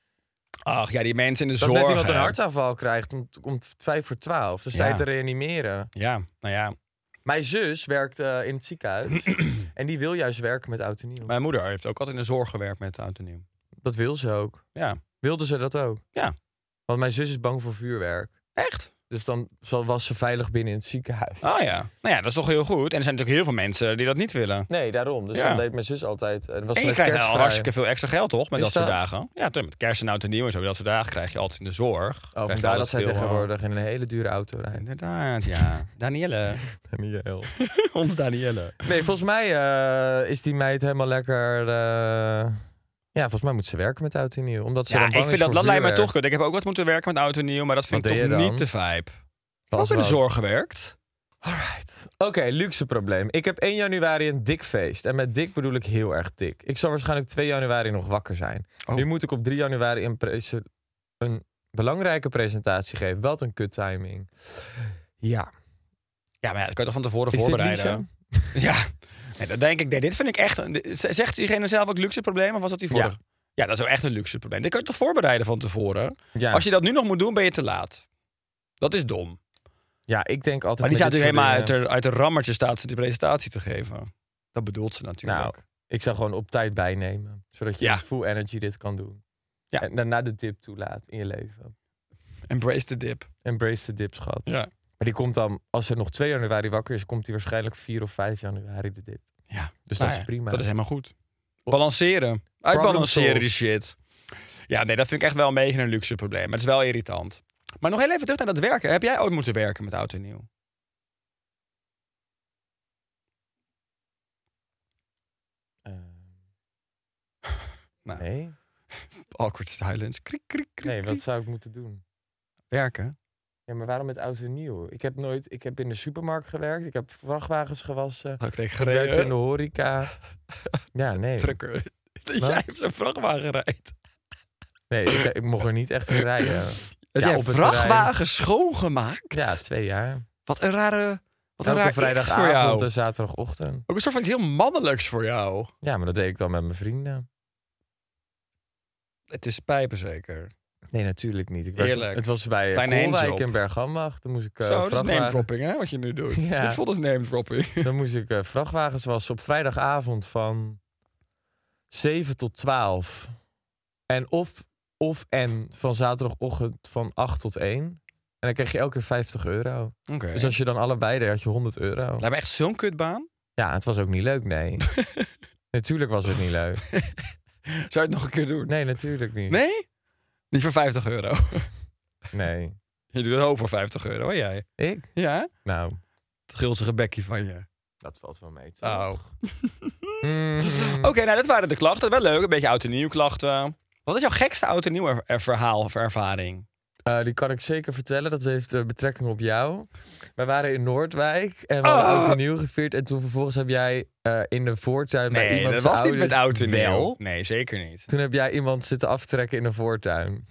Ach ja, die mensen in de Dat zorg. net iemand een hè. hartaanval krijgt om, om vijf voor twaalf. Dan sta je Ja. te reanimeren. Ja, nou ja. Mijn zus werkt uh, in het ziekenhuis. En die wil juist werken met oud en nieuw. Mijn moeder heeft ook altijd in de zorg gewerkt met oud en nieuw. Dat wil ze ook. Ja. Wilde ze dat ook? Ja. Want mijn zus is bang voor vuurwerk. Echt? Dus dan was ze veilig binnen in het ziekenhuis. Oh ja. Nou ja, dat is toch heel goed. En er zijn natuurlijk heel veel mensen die dat niet willen. Nee, daarom. Dus Ja. dan deed mijn zus altijd... En, was En je met krijgt al kerstvrij. hartstikke veel extra geld, toch? Met Is dat soort dat? dagen. Ja, toch, met kerst en oud en nieuw en zo. Dat soort dagen krijg je altijd in de zorg. Oh, Krijg je vandaar dat altijd zij veel, tegenwoordig in een hele dure auto uh, rijdt. Inderdaad, ja. Danielle. Daniel. Ons Danielle. Nee, volgens mij uh, is die meid helemaal lekker... Uh... Ja, volgens mij moet ze werken met oud en nieuw. Omdat ze Ja, dan ik bang vind is dat, voor dat lijkt mij vuurwerk. toch kut. Ik heb ook wat moeten werken met oud en nieuw, maar dat vind Wat ik deed toch je niet dan? de vibe. Was Ook in de wat. zorg gewerkt. Alright. Oké, luxe probleem. Ik heb één januari een dik feest. En met dik bedoel ik heel erg dik. Ik zal waarschijnlijk twee januari nog wakker zijn. Oh. Nu moet ik op drie januari een, prese- een belangrijke presentatie geven. Wat een kut timing. Ja. Ja, maar ja, dat kan je toch van tevoren Is dit voorbereiden? Lisa? Ja. Nee, dat denk ik. Nee, dit vind ik echt... Zegt diegene zelf ook luxe probleem? Of was dat die vorige? Ja. Ja, dat is ook echt een luxe probleem. Dit kan je toch voorbereiden van tevoren? Ja. Als je dat nu nog moet doen, ben je te laat. Dat is dom. Ja, ik denk altijd... Maar die met staat dit natuurlijk helemaal soort uit dingen- de, uit de rammertje staat ze die presentatie te geven. Dat bedoelt ze natuurlijk. Nou, ik zou gewoon op tijd bijnemen. Zodat je Ja. met full energy dit kan doen. Ja. En daarna de dip toelaat in je leven. Embrace the dip. Embrace the dip, schat. Ja. Maar die komt dan, als er nog twee januari wakker is, komt die waarschijnlijk vier of vijf januari de dip. Ja. Dus Nou dat ja, is prima. Dat is helemaal goed. Balanceren. Uitbalanceren solved. die shit. Ja, nee, dat vind ik echt wel een beetje een luxe probleem. Maar het is wel irritant. Maar nog heel even terug naar dat werken. Heb jij ooit moeten werken met oud en nieuw? Eh, Nou, nee? awkward silence. Kriek, kriek, kriek, Nee, wat kriek. zou ik moeten doen? Werken? Ja, maar waarom met oud en nieuw? Ik heb nooit, ik heb in de supermarkt gewerkt. Ik heb vrachtwagens gewassen. Had ik tegen Ik werkte in de gereden. horeca. Ja, nee. Trucker. Dat jij op zo'n vrachtwagen rijdt. Nee, ik, ik mocht er niet echt in rijden. Heb Ja, jij op het vrachtwagen schoongemaakt? Ja, twee jaar. Wat een rare... Wat een Elke raar iets voor vrijdagavond jou. en zaterdagochtend. Ook een soort van iets heel mannelijks voor jou. Ja, maar dat deed ik dan met mijn vrienden. Het is pijpen zeker. Nee, natuurlijk niet. Ik werkte- Heerlijk. Het was bij Kleine Koolwijk handjob. in Bergambacht. Dan moest ik uh, Zo, dat is vrachtwagen- name dropping hè, wat je nu doet. Ja. Dit voelt als name dropping. Dan moest ik uh, vrachtwagens wassen op vrijdagavond van zeven tot twaalf. En of, of en van zaterdagochtend van acht tot één. En dan kreeg je elke keer vijftig euro. Oké. Dus als je dan allebei deed, had je honderd euro. Lijkt me echt zo'n kutbaan. Ja, het was ook niet leuk, nee. Natuurlijk was het niet leuk. Zou je het nog een keer doen? Nee, natuurlijk niet. Nee? Niet voor vijftig euro. Nee. Je doet een hoop voor vijftig euro, hoor jij? Ik? Ja? Nou, Het gulzige bekje van je. dat valt wel mee. toch? Oh. Mm. Oké, nou dat waren de klachten. Wel leuk, een beetje oud en nieuw klachten. Wat is jouw gekste oud en nieuw er- er- verhaal of ervaring? Uh, die kan ik zeker vertellen. Dat heeft uh, betrekking op jou. Wij waren in Noordwijk en we hadden Oh. oud en nieuw gevierd. En toen vervolgens heb jij uh, in de voortuin bij Nee, iemand dat zijn was niet ouders... met oud en nieuw. Wel. Nee, zeker niet. Toen heb jij iemand zitten aftrekken in de voortuin.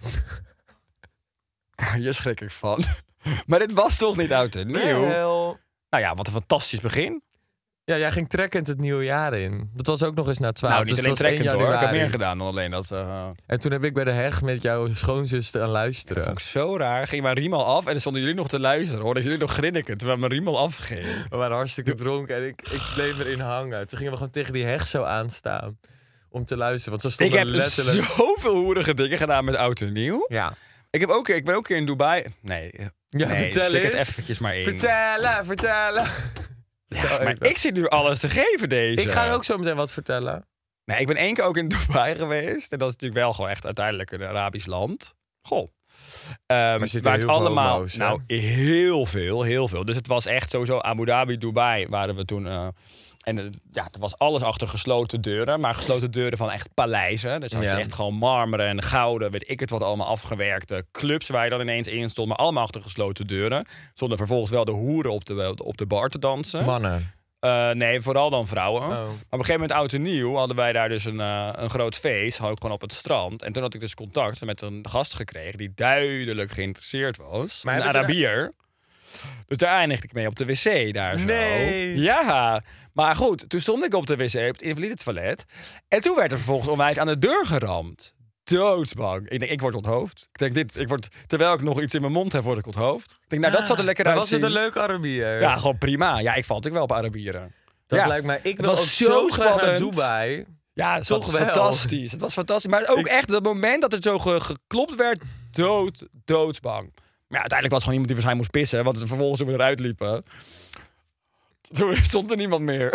Hier schrik ik van. Maar dit was toch niet oud en nieuw? Wel. Nou ja, wat een fantastisch begin. Ja, jij ging trekkend het nieuwe jaar in. Dat was ook nog eens na twaalf. Nou, niet dus alleen het was één trekkend hoor. Ik heb januari. meer gedaan dan alleen dat. Uh, En toen heb ik bij de heg met jouw schoonzuster aan luisteren. dat vond ik zo raar. Ging mijn riem al af en dan stonden jullie nog te luisteren. Hoorden jullie nog grinniken terwijl mijn riem al afging. We waren hartstikke dronken en ik, ik bleef erin hangen. Toen gingen we gewoon tegen die heg zo aanstaan om te luisteren. Want zo Ik stonden heb letterlijk... zoveel hoerige dingen gedaan met oud en nieuw. Ja. Ik, heb ook, ik ben ook een keer in Dubai. Nee, Ja, nee vertel slik het eens. eventjes maar in. Vertellen, vertellen. Vertel Maar even. ik zit nu alles te geven deze. Ik ga je ook zo meteen wat vertellen. Nee, ik ben één keer ook in Dubai geweest. En dat is natuurlijk wel gewoon echt uiteindelijk een Arabisch land. Goh. Um, Maar zitten waar het heel veel allemaal, homo's, hè? nou, heel veel, heel veel. Dus het was echt sowieso Abu Dhabi, Dubai waren we toen. Uh, en het, ja, het was alles achter gesloten deuren. Maar gesloten deuren van echt paleizen. Dus had je Ja. echt gewoon marmeren en gouden, weet ik het wat allemaal afgewerkte clubs waar je dan ineens in stond. Maar allemaal achter gesloten deuren. Zonder vervolgens wel de hoeren op de, op de bar te dansen. Mannen. Uh, nee, vooral dan vrouwen. Oh. Maar op een gegeven moment, oud en nieuw, hadden wij daar dus een, uh, een groot feest. Ook gewoon op het strand. En toen had ik dus contact met een gast gekregen die duidelijk geïnteresseerd was. Maar een hebben ze Arabier. Dus daar eindigde ik mee op de wc daar zo. Nee. Ja. Maar goed, toen stond ik op de wc, op het invalide toilet. En toen werd er vervolgens onwijs aan de deur geramd. Doodsbang. Ik denk, ik word onthoofd. Ik denk, dit, ik word, terwijl ik nog iets in mijn mond heb, word ik onthoofd. Ik denk, nou, dat zat er lekker Maar uit. was het een leuk Arabier? Ja, gewoon prima. Ja, ik val natuurlijk wel op Arabieren. Dat Ja. lijkt mij... Ik Het wil was ook zo zo graag naar spannend. Dubai. Ja, het Toch was wel. fantastisch. Het was fantastisch. Maar ook Ik- echt, het moment dat het zo ge- geklopt werd, dood, doodsbang. Maar ja, uiteindelijk was het gewoon iemand die waarschijnlijk moest pissen. Want vervolgens toen we eruit liepen, toen stond er niemand meer.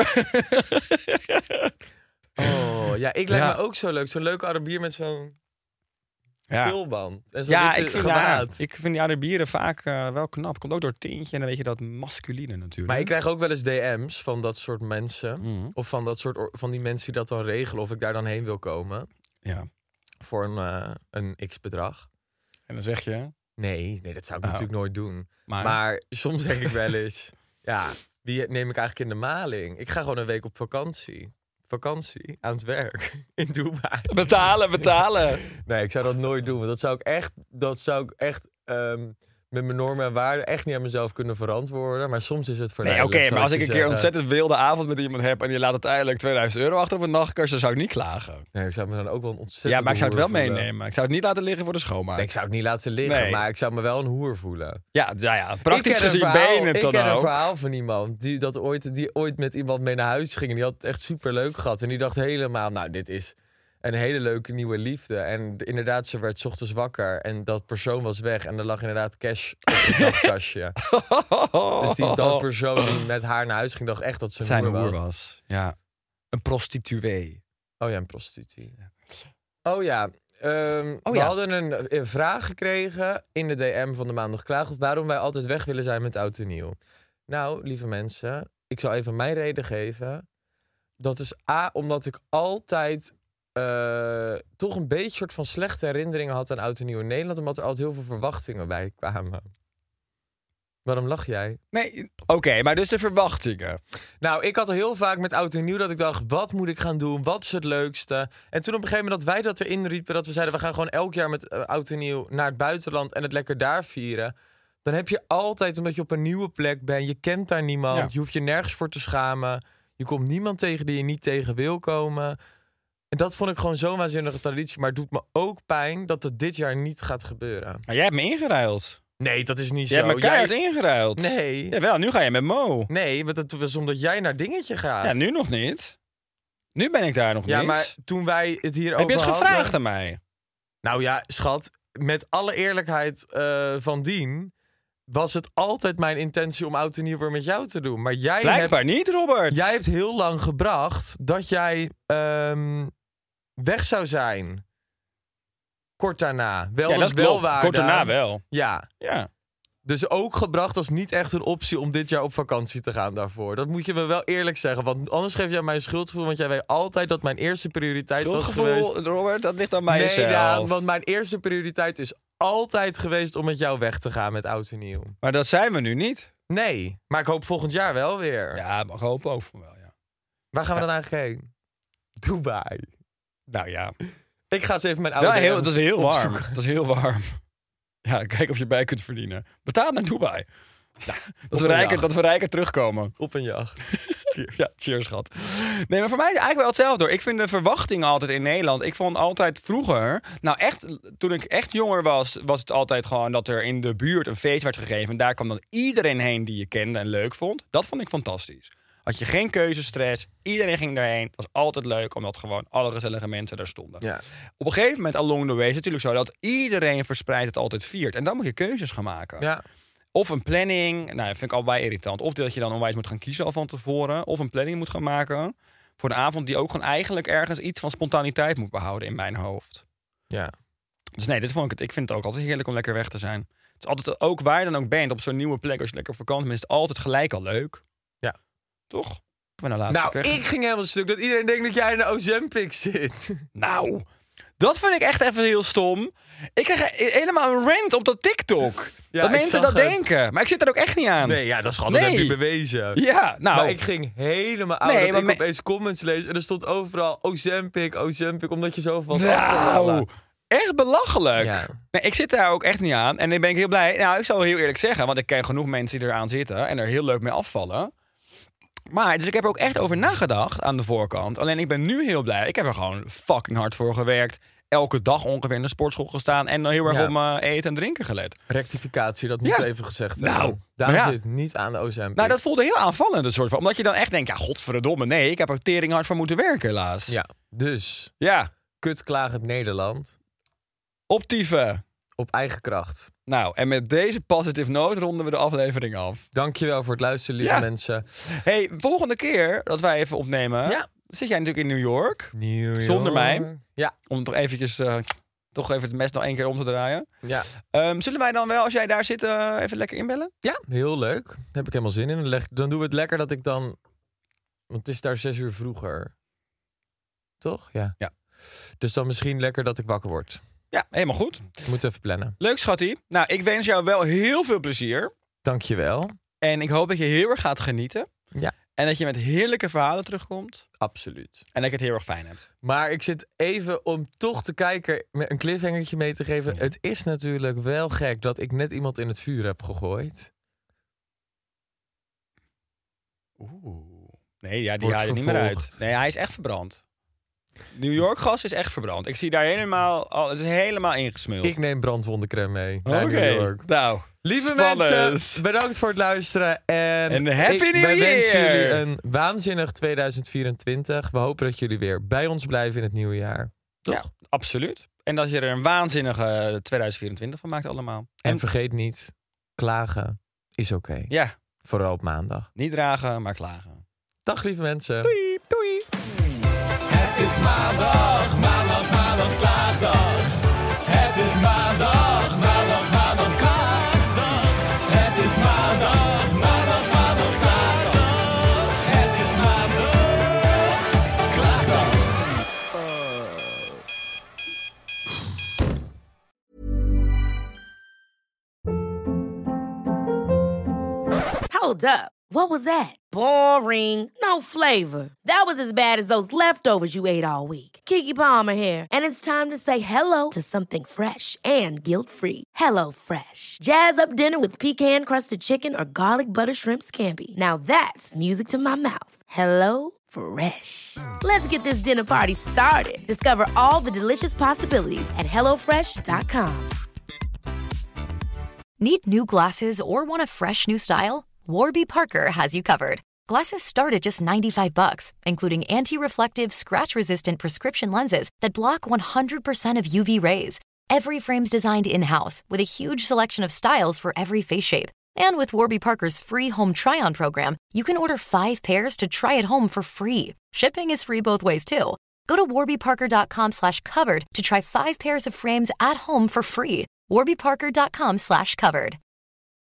Oh, ja, ik lijkt Ja. me ook zo leuk. Zo'n leuke Arabier met zo'n Ja, tulband. En zo'n ja witte ik, vind, gewaad. ja, ik vind die Arabieren vaak uh, wel knap. Komt ook door het tintje en dan weet je dat masculine natuurlijk. Maar ik krijg ook wel eens D M's van dat soort mensen. Mhm. Of van, dat soort, or- van die mensen die dat dan regelen. Of ik daar dan heen wil komen. Ja. Voor een, uh, een x-bedrag. En dan zeg je... Nee, nee, dat zou ik Oh. natuurlijk nooit doen. Maar, Maar soms denk ik wel eens... ja, wie neem ik eigenlijk in de maling? Ik ga gewoon een week op vakantie. Vakantie aan het werk in Dubai. betalen, betalen. Nee, ik zou dat nooit doen. Want dat zou ik echt, dat zou ik echt um, met mijn normen en waarden echt niet aan mezelf kunnen verantwoorden. Maar soms is het Nee, verleidelijk. oké, zal maar als je ik een keer zeggen. een ontzettend wilde avond met iemand heb... en je laat uiteindelijk tweeduizend euro achter op een nachtkast... dan zou ik niet klagen. Nee, ik zou me dan ook wel een ontzettend Ja, maar ik zou het wel hoer voelen. meenemen. Ik zou het niet laten liggen voor de schoonmaak. Nee, ik zou het niet laten liggen, Nee. maar ik zou me wel een hoer voelen. Ja, ja, ja, Ik praktisch ken een gezien verhaal- ben je het dan Ik ken een ook. verhaal van iemand die, dat ooit, die ooit met iemand mee naar huis ging. En die had het echt super leuk gehad. En die dacht helemaal, nou, dit is een hele leuke nieuwe liefde. En d- inderdaad, ze werd 's ochtends wakker. En dat persoon was weg. En er lag inderdaad cash op het nachtkastje. Dus die, dat persoon die met haar naar huis ging, dacht echt dat ze een zijn hoer hoer was. was. Ja. Een prostituee. Oh ja, een prostitutie. Oh ja, ehm, Oh we ja. hadden een, een vraag gekregen in de D M van de Maandag Klaagd... waarom wij altijd weg willen zijn met oud en nieuw. Nou, lieve mensen, ik zal even mijn reden geven. Dat is A, omdat ik altijd eh, toch een beetje soort van slechte herinneringen had aan oud en nieuw in Nederland... omdat er altijd heel veel verwachtingen bij kwamen. Waarom lach jij? Nee, oké, maar dus de verwachtingen. Nou, ik had al heel vaak met oud en nieuw dat ik dacht... wat moet ik gaan doen? Wat is het leukste? En toen op een gegeven moment dat wij dat erin riepen... dat we zeiden, we gaan gewoon elk jaar met uh, oud en nieuw naar het buitenland... en het lekker daar vieren. Dan heb je altijd, omdat je op een nieuwe plek bent... je kent daar niemand, Ja. je hoeft je nergens voor te schamen... je komt niemand tegen die je niet tegen wil komen... En dat vond ik gewoon zo'n waanzinnige traditie. Maar het doet me ook pijn dat het dit jaar niet gaat gebeuren. Maar jij hebt me ingeruild. Nee, dat is niet Je zo. hebt me keihard ingeruild. Nee. Jawel, nu ga je met Mo. Nee, want dat was omdat jij naar dingetje gaat. Ja, nu nog niet. Nu ben ik daar nog Ja, niet. maar toen wij het hier Heb over je het hadden... gevraagd aan mij? Nou ja, schat, met alle eerlijkheid uh, van dien... was het altijd mijn intentie om oud en nieuw weer met jou te doen. Maar jij Blijkbaar hebt, niet, Robert. jij hebt heel lang gebracht dat jij um, weg zou zijn. Kort daarna. Wel ja, dus dat wel klopt. waar. Kort daarna wel. Ja, Ja. Dus ook gebracht als niet echt een optie om dit jaar op vakantie te gaan daarvoor. Dat moet je me wel eerlijk zeggen. Want anders geef jij mij een schuldgevoel. Want jij weet altijd dat mijn eerste prioriteit was geweest... Schuldgevoel, Robert, dat ligt aan mij Nee, zelf. ja, want mijn eerste prioriteit is altijd geweest om met jou weg te gaan met oud en nieuw. Maar dat zijn we nu niet. Nee, maar ik hoop volgend jaar wel weer. Ja, mag hopen ook van wel, ja. Waar gaan we Ja. dan eigenlijk heen? Dubai. Nou ja. Ik ga eens even mijn oude Ja, heel, D M's het is heel warm. opzoeken. Het is heel warm. Ja, kijk of je bij kunt verdienen. Betaal naar Dubai. Nou, dat, we een rijker, jacht. dat we rijker terugkomen. Op een jacht. Ja, cheers, schat. Nee, maar voor mij is het eigenlijk wel hetzelfde hoor. Ik vind de verwachtingen altijd in Nederland... Ik vond altijd vroeger... Nou echt, toen ik echt jonger was... was het altijd gewoon dat er in de buurt een feest werd gegeven... en daar kwam dan iedereen heen die je kende en leuk vond. Dat vond ik fantastisch. Had je geen keuzestress. Iedereen ging daarheen. Het was altijd leuk, omdat gewoon alle gezellige mensen daar stonden. Ja. Op een gegeven moment, along the way, is het natuurlijk zo... dat iedereen verspreid het altijd viert. En dan moet je keuzes gaan maken. Ja. Of een planning, nou, dat vind ik allebei irritant. Of dat je dan onwijs moet gaan kiezen al van tevoren. Of een planning moet gaan maken voor een avond die ook gewoon eigenlijk ergens iets van spontaniteit moet behouden in mijn hoofd. Ja. Dus nee, dit vond ik het. Ik vind het ook altijd heerlijk om lekker weg te zijn. Het is altijd ook waar je dan ook bent op zo'n nieuwe plek. Als je lekker op vakantie bent, is het altijd gelijk al leuk. Ja. Toch? Ik ben nou laatst Nou, gekregen. ik ging helemaal stuk dat iedereen denkt dat jij in de Ozempic zit. Nou, dat vind ik echt even heel stom. Ik krijg he- helemaal een rant op dat TikTok. Ja, dat ik mensen zag dat het. denken. Maar ik zit er ook echt niet aan. Nee, ja, dat is gewoon, dat Nee. heb je bewezen. Ja, nou. Maar ik ging helemaal uit Nee, dat maar ik me- opeens comments lees en er stond overal Ozempic, Ozempic, omdat je zoveel was afgevallen. Nou, echt belachelijk. Ja. Nee, ik zit daar ook echt niet aan. En dan ben ik heel blij. Nou, ik zal heel eerlijk zeggen, want ik ken genoeg mensen die eraan zitten en er heel leuk mee afvallen. Maar, dus ik heb er ook echt over nagedacht aan de voorkant. Alleen ik ben nu heel blij. Ik heb er gewoon fucking hard voor gewerkt. Elke dag ongeveer in de sportschool gestaan. En heel erg Ja. op mijn eten en drinken gelet. Rectificatie, dat moet Ja. even gezegd Nou, hebben. Daar maar ja. zit niet aan de Ozempic. Nou, dat voelde heel aanvallend. Een soort van, omdat je dan echt denkt, ja, godverdomme, nee. Ik heb er tering hard voor moeten werken, helaas. Ja, dus Ja, kutklagend Nederland optieven. op eigen kracht. Nou, en met deze positive note ronden we de aflevering af. Dankjewel voor het luisteren, lieve Ja. mensen. Hey, volgende keer dat wij even opnemen, Ja. zit jij natuurlijk in New York. New York. Zonder mij. Ja, Om toch eventjes, eh, toch even het mes nog één keer om te draaien. ja. Ehm, zullen wij dan wel, als jij daar zit, eh, even lekker inbellen? Ja, heel leuk. Daar heb ik helemaal zin in. Dan, leg, dan doen we het lekker dat ik dan... Want het is daar zes uur vroeger. Toch? Ja. Ja. Dus dan misschien lekker dat ik wakker word. Ja, helemaal goed. Ik moet even plannen. Leuk, schattie. Nou, ik wens jou wel heel veel plezier. Dankjewel. En ik hoop dat je heel erg gaat genieten. Ja, En dat je met heerlijke verhalen terugkomt. absoluut. En dat je het heel erg fijn hebt. Maar ik zit even om toch te kijken, met een cliffhangertje mee te geven. Het is natuurlijk wel gek dat ik net iemand in het vuur heb gegooid. Oeh. Nee, ja, die Wordt haal je niet meer uit. vervolgd. Nee, hij is echt verbrand. New York gas is echt verbrand. Ik zie daar helemaal, al, het is helemaal ingesmeuld. Ik neem brandwondencrème mee naar Oké, New York. nou. Lieve spannend. mensen, bedankt voor het luisteren. En, En happy ik New wens Year! jullie een waanzinnig tweeduizend vierentwintig. We hopen dat jullie weer bij ons blijven in het nieuwe jaar. Toch? Ja, absoluut. En dat je er een waanzinnige tweeduizend vierentwintig van maakt allemaal. En vergeet niet, klagen is oké. Ja, Vooral op maandag. niet dragen, maar klagen. Dag lieve mensen. Doei, doei. Het is maandag, maandag, maandag, klaagdag. Het is maandag, maandag, maandag, klaagdag. Het is maandag, maandag, maandag, klaagdag. Het is maandag, klaagdag. Hold up. What was that? Boring. No flavor. That was as bad as those leftovers you ate all week. Keke Palmer here, and it's time to say hello to something fresh and guilt-free. Hello Fresh. Jazz up dinner with pecan-crusted chicken or garlic butter shrimp scampi. Now that's music to my mouth. Hello Fresh. Let's get this dinner party started. Discover all the delicious possibilities at hello fresh dot com. Need new glasses or want a fresh new style? Warby Parker has you covered. Glasses start at just ninety-five bucks, including anti-reflective, scratch-resistant prescription lenses that block one hundred percent of U V rays. Every frame's designed in-house with a huge selection of styles for every face shape. And with Warby Parker's free home try-on program, you can order five pairs to try at home for free. Shipping is free both ways, too. Go to warbyparker.com slash covered to try five pairs of frames at home for free. warbyparker.com slash covered.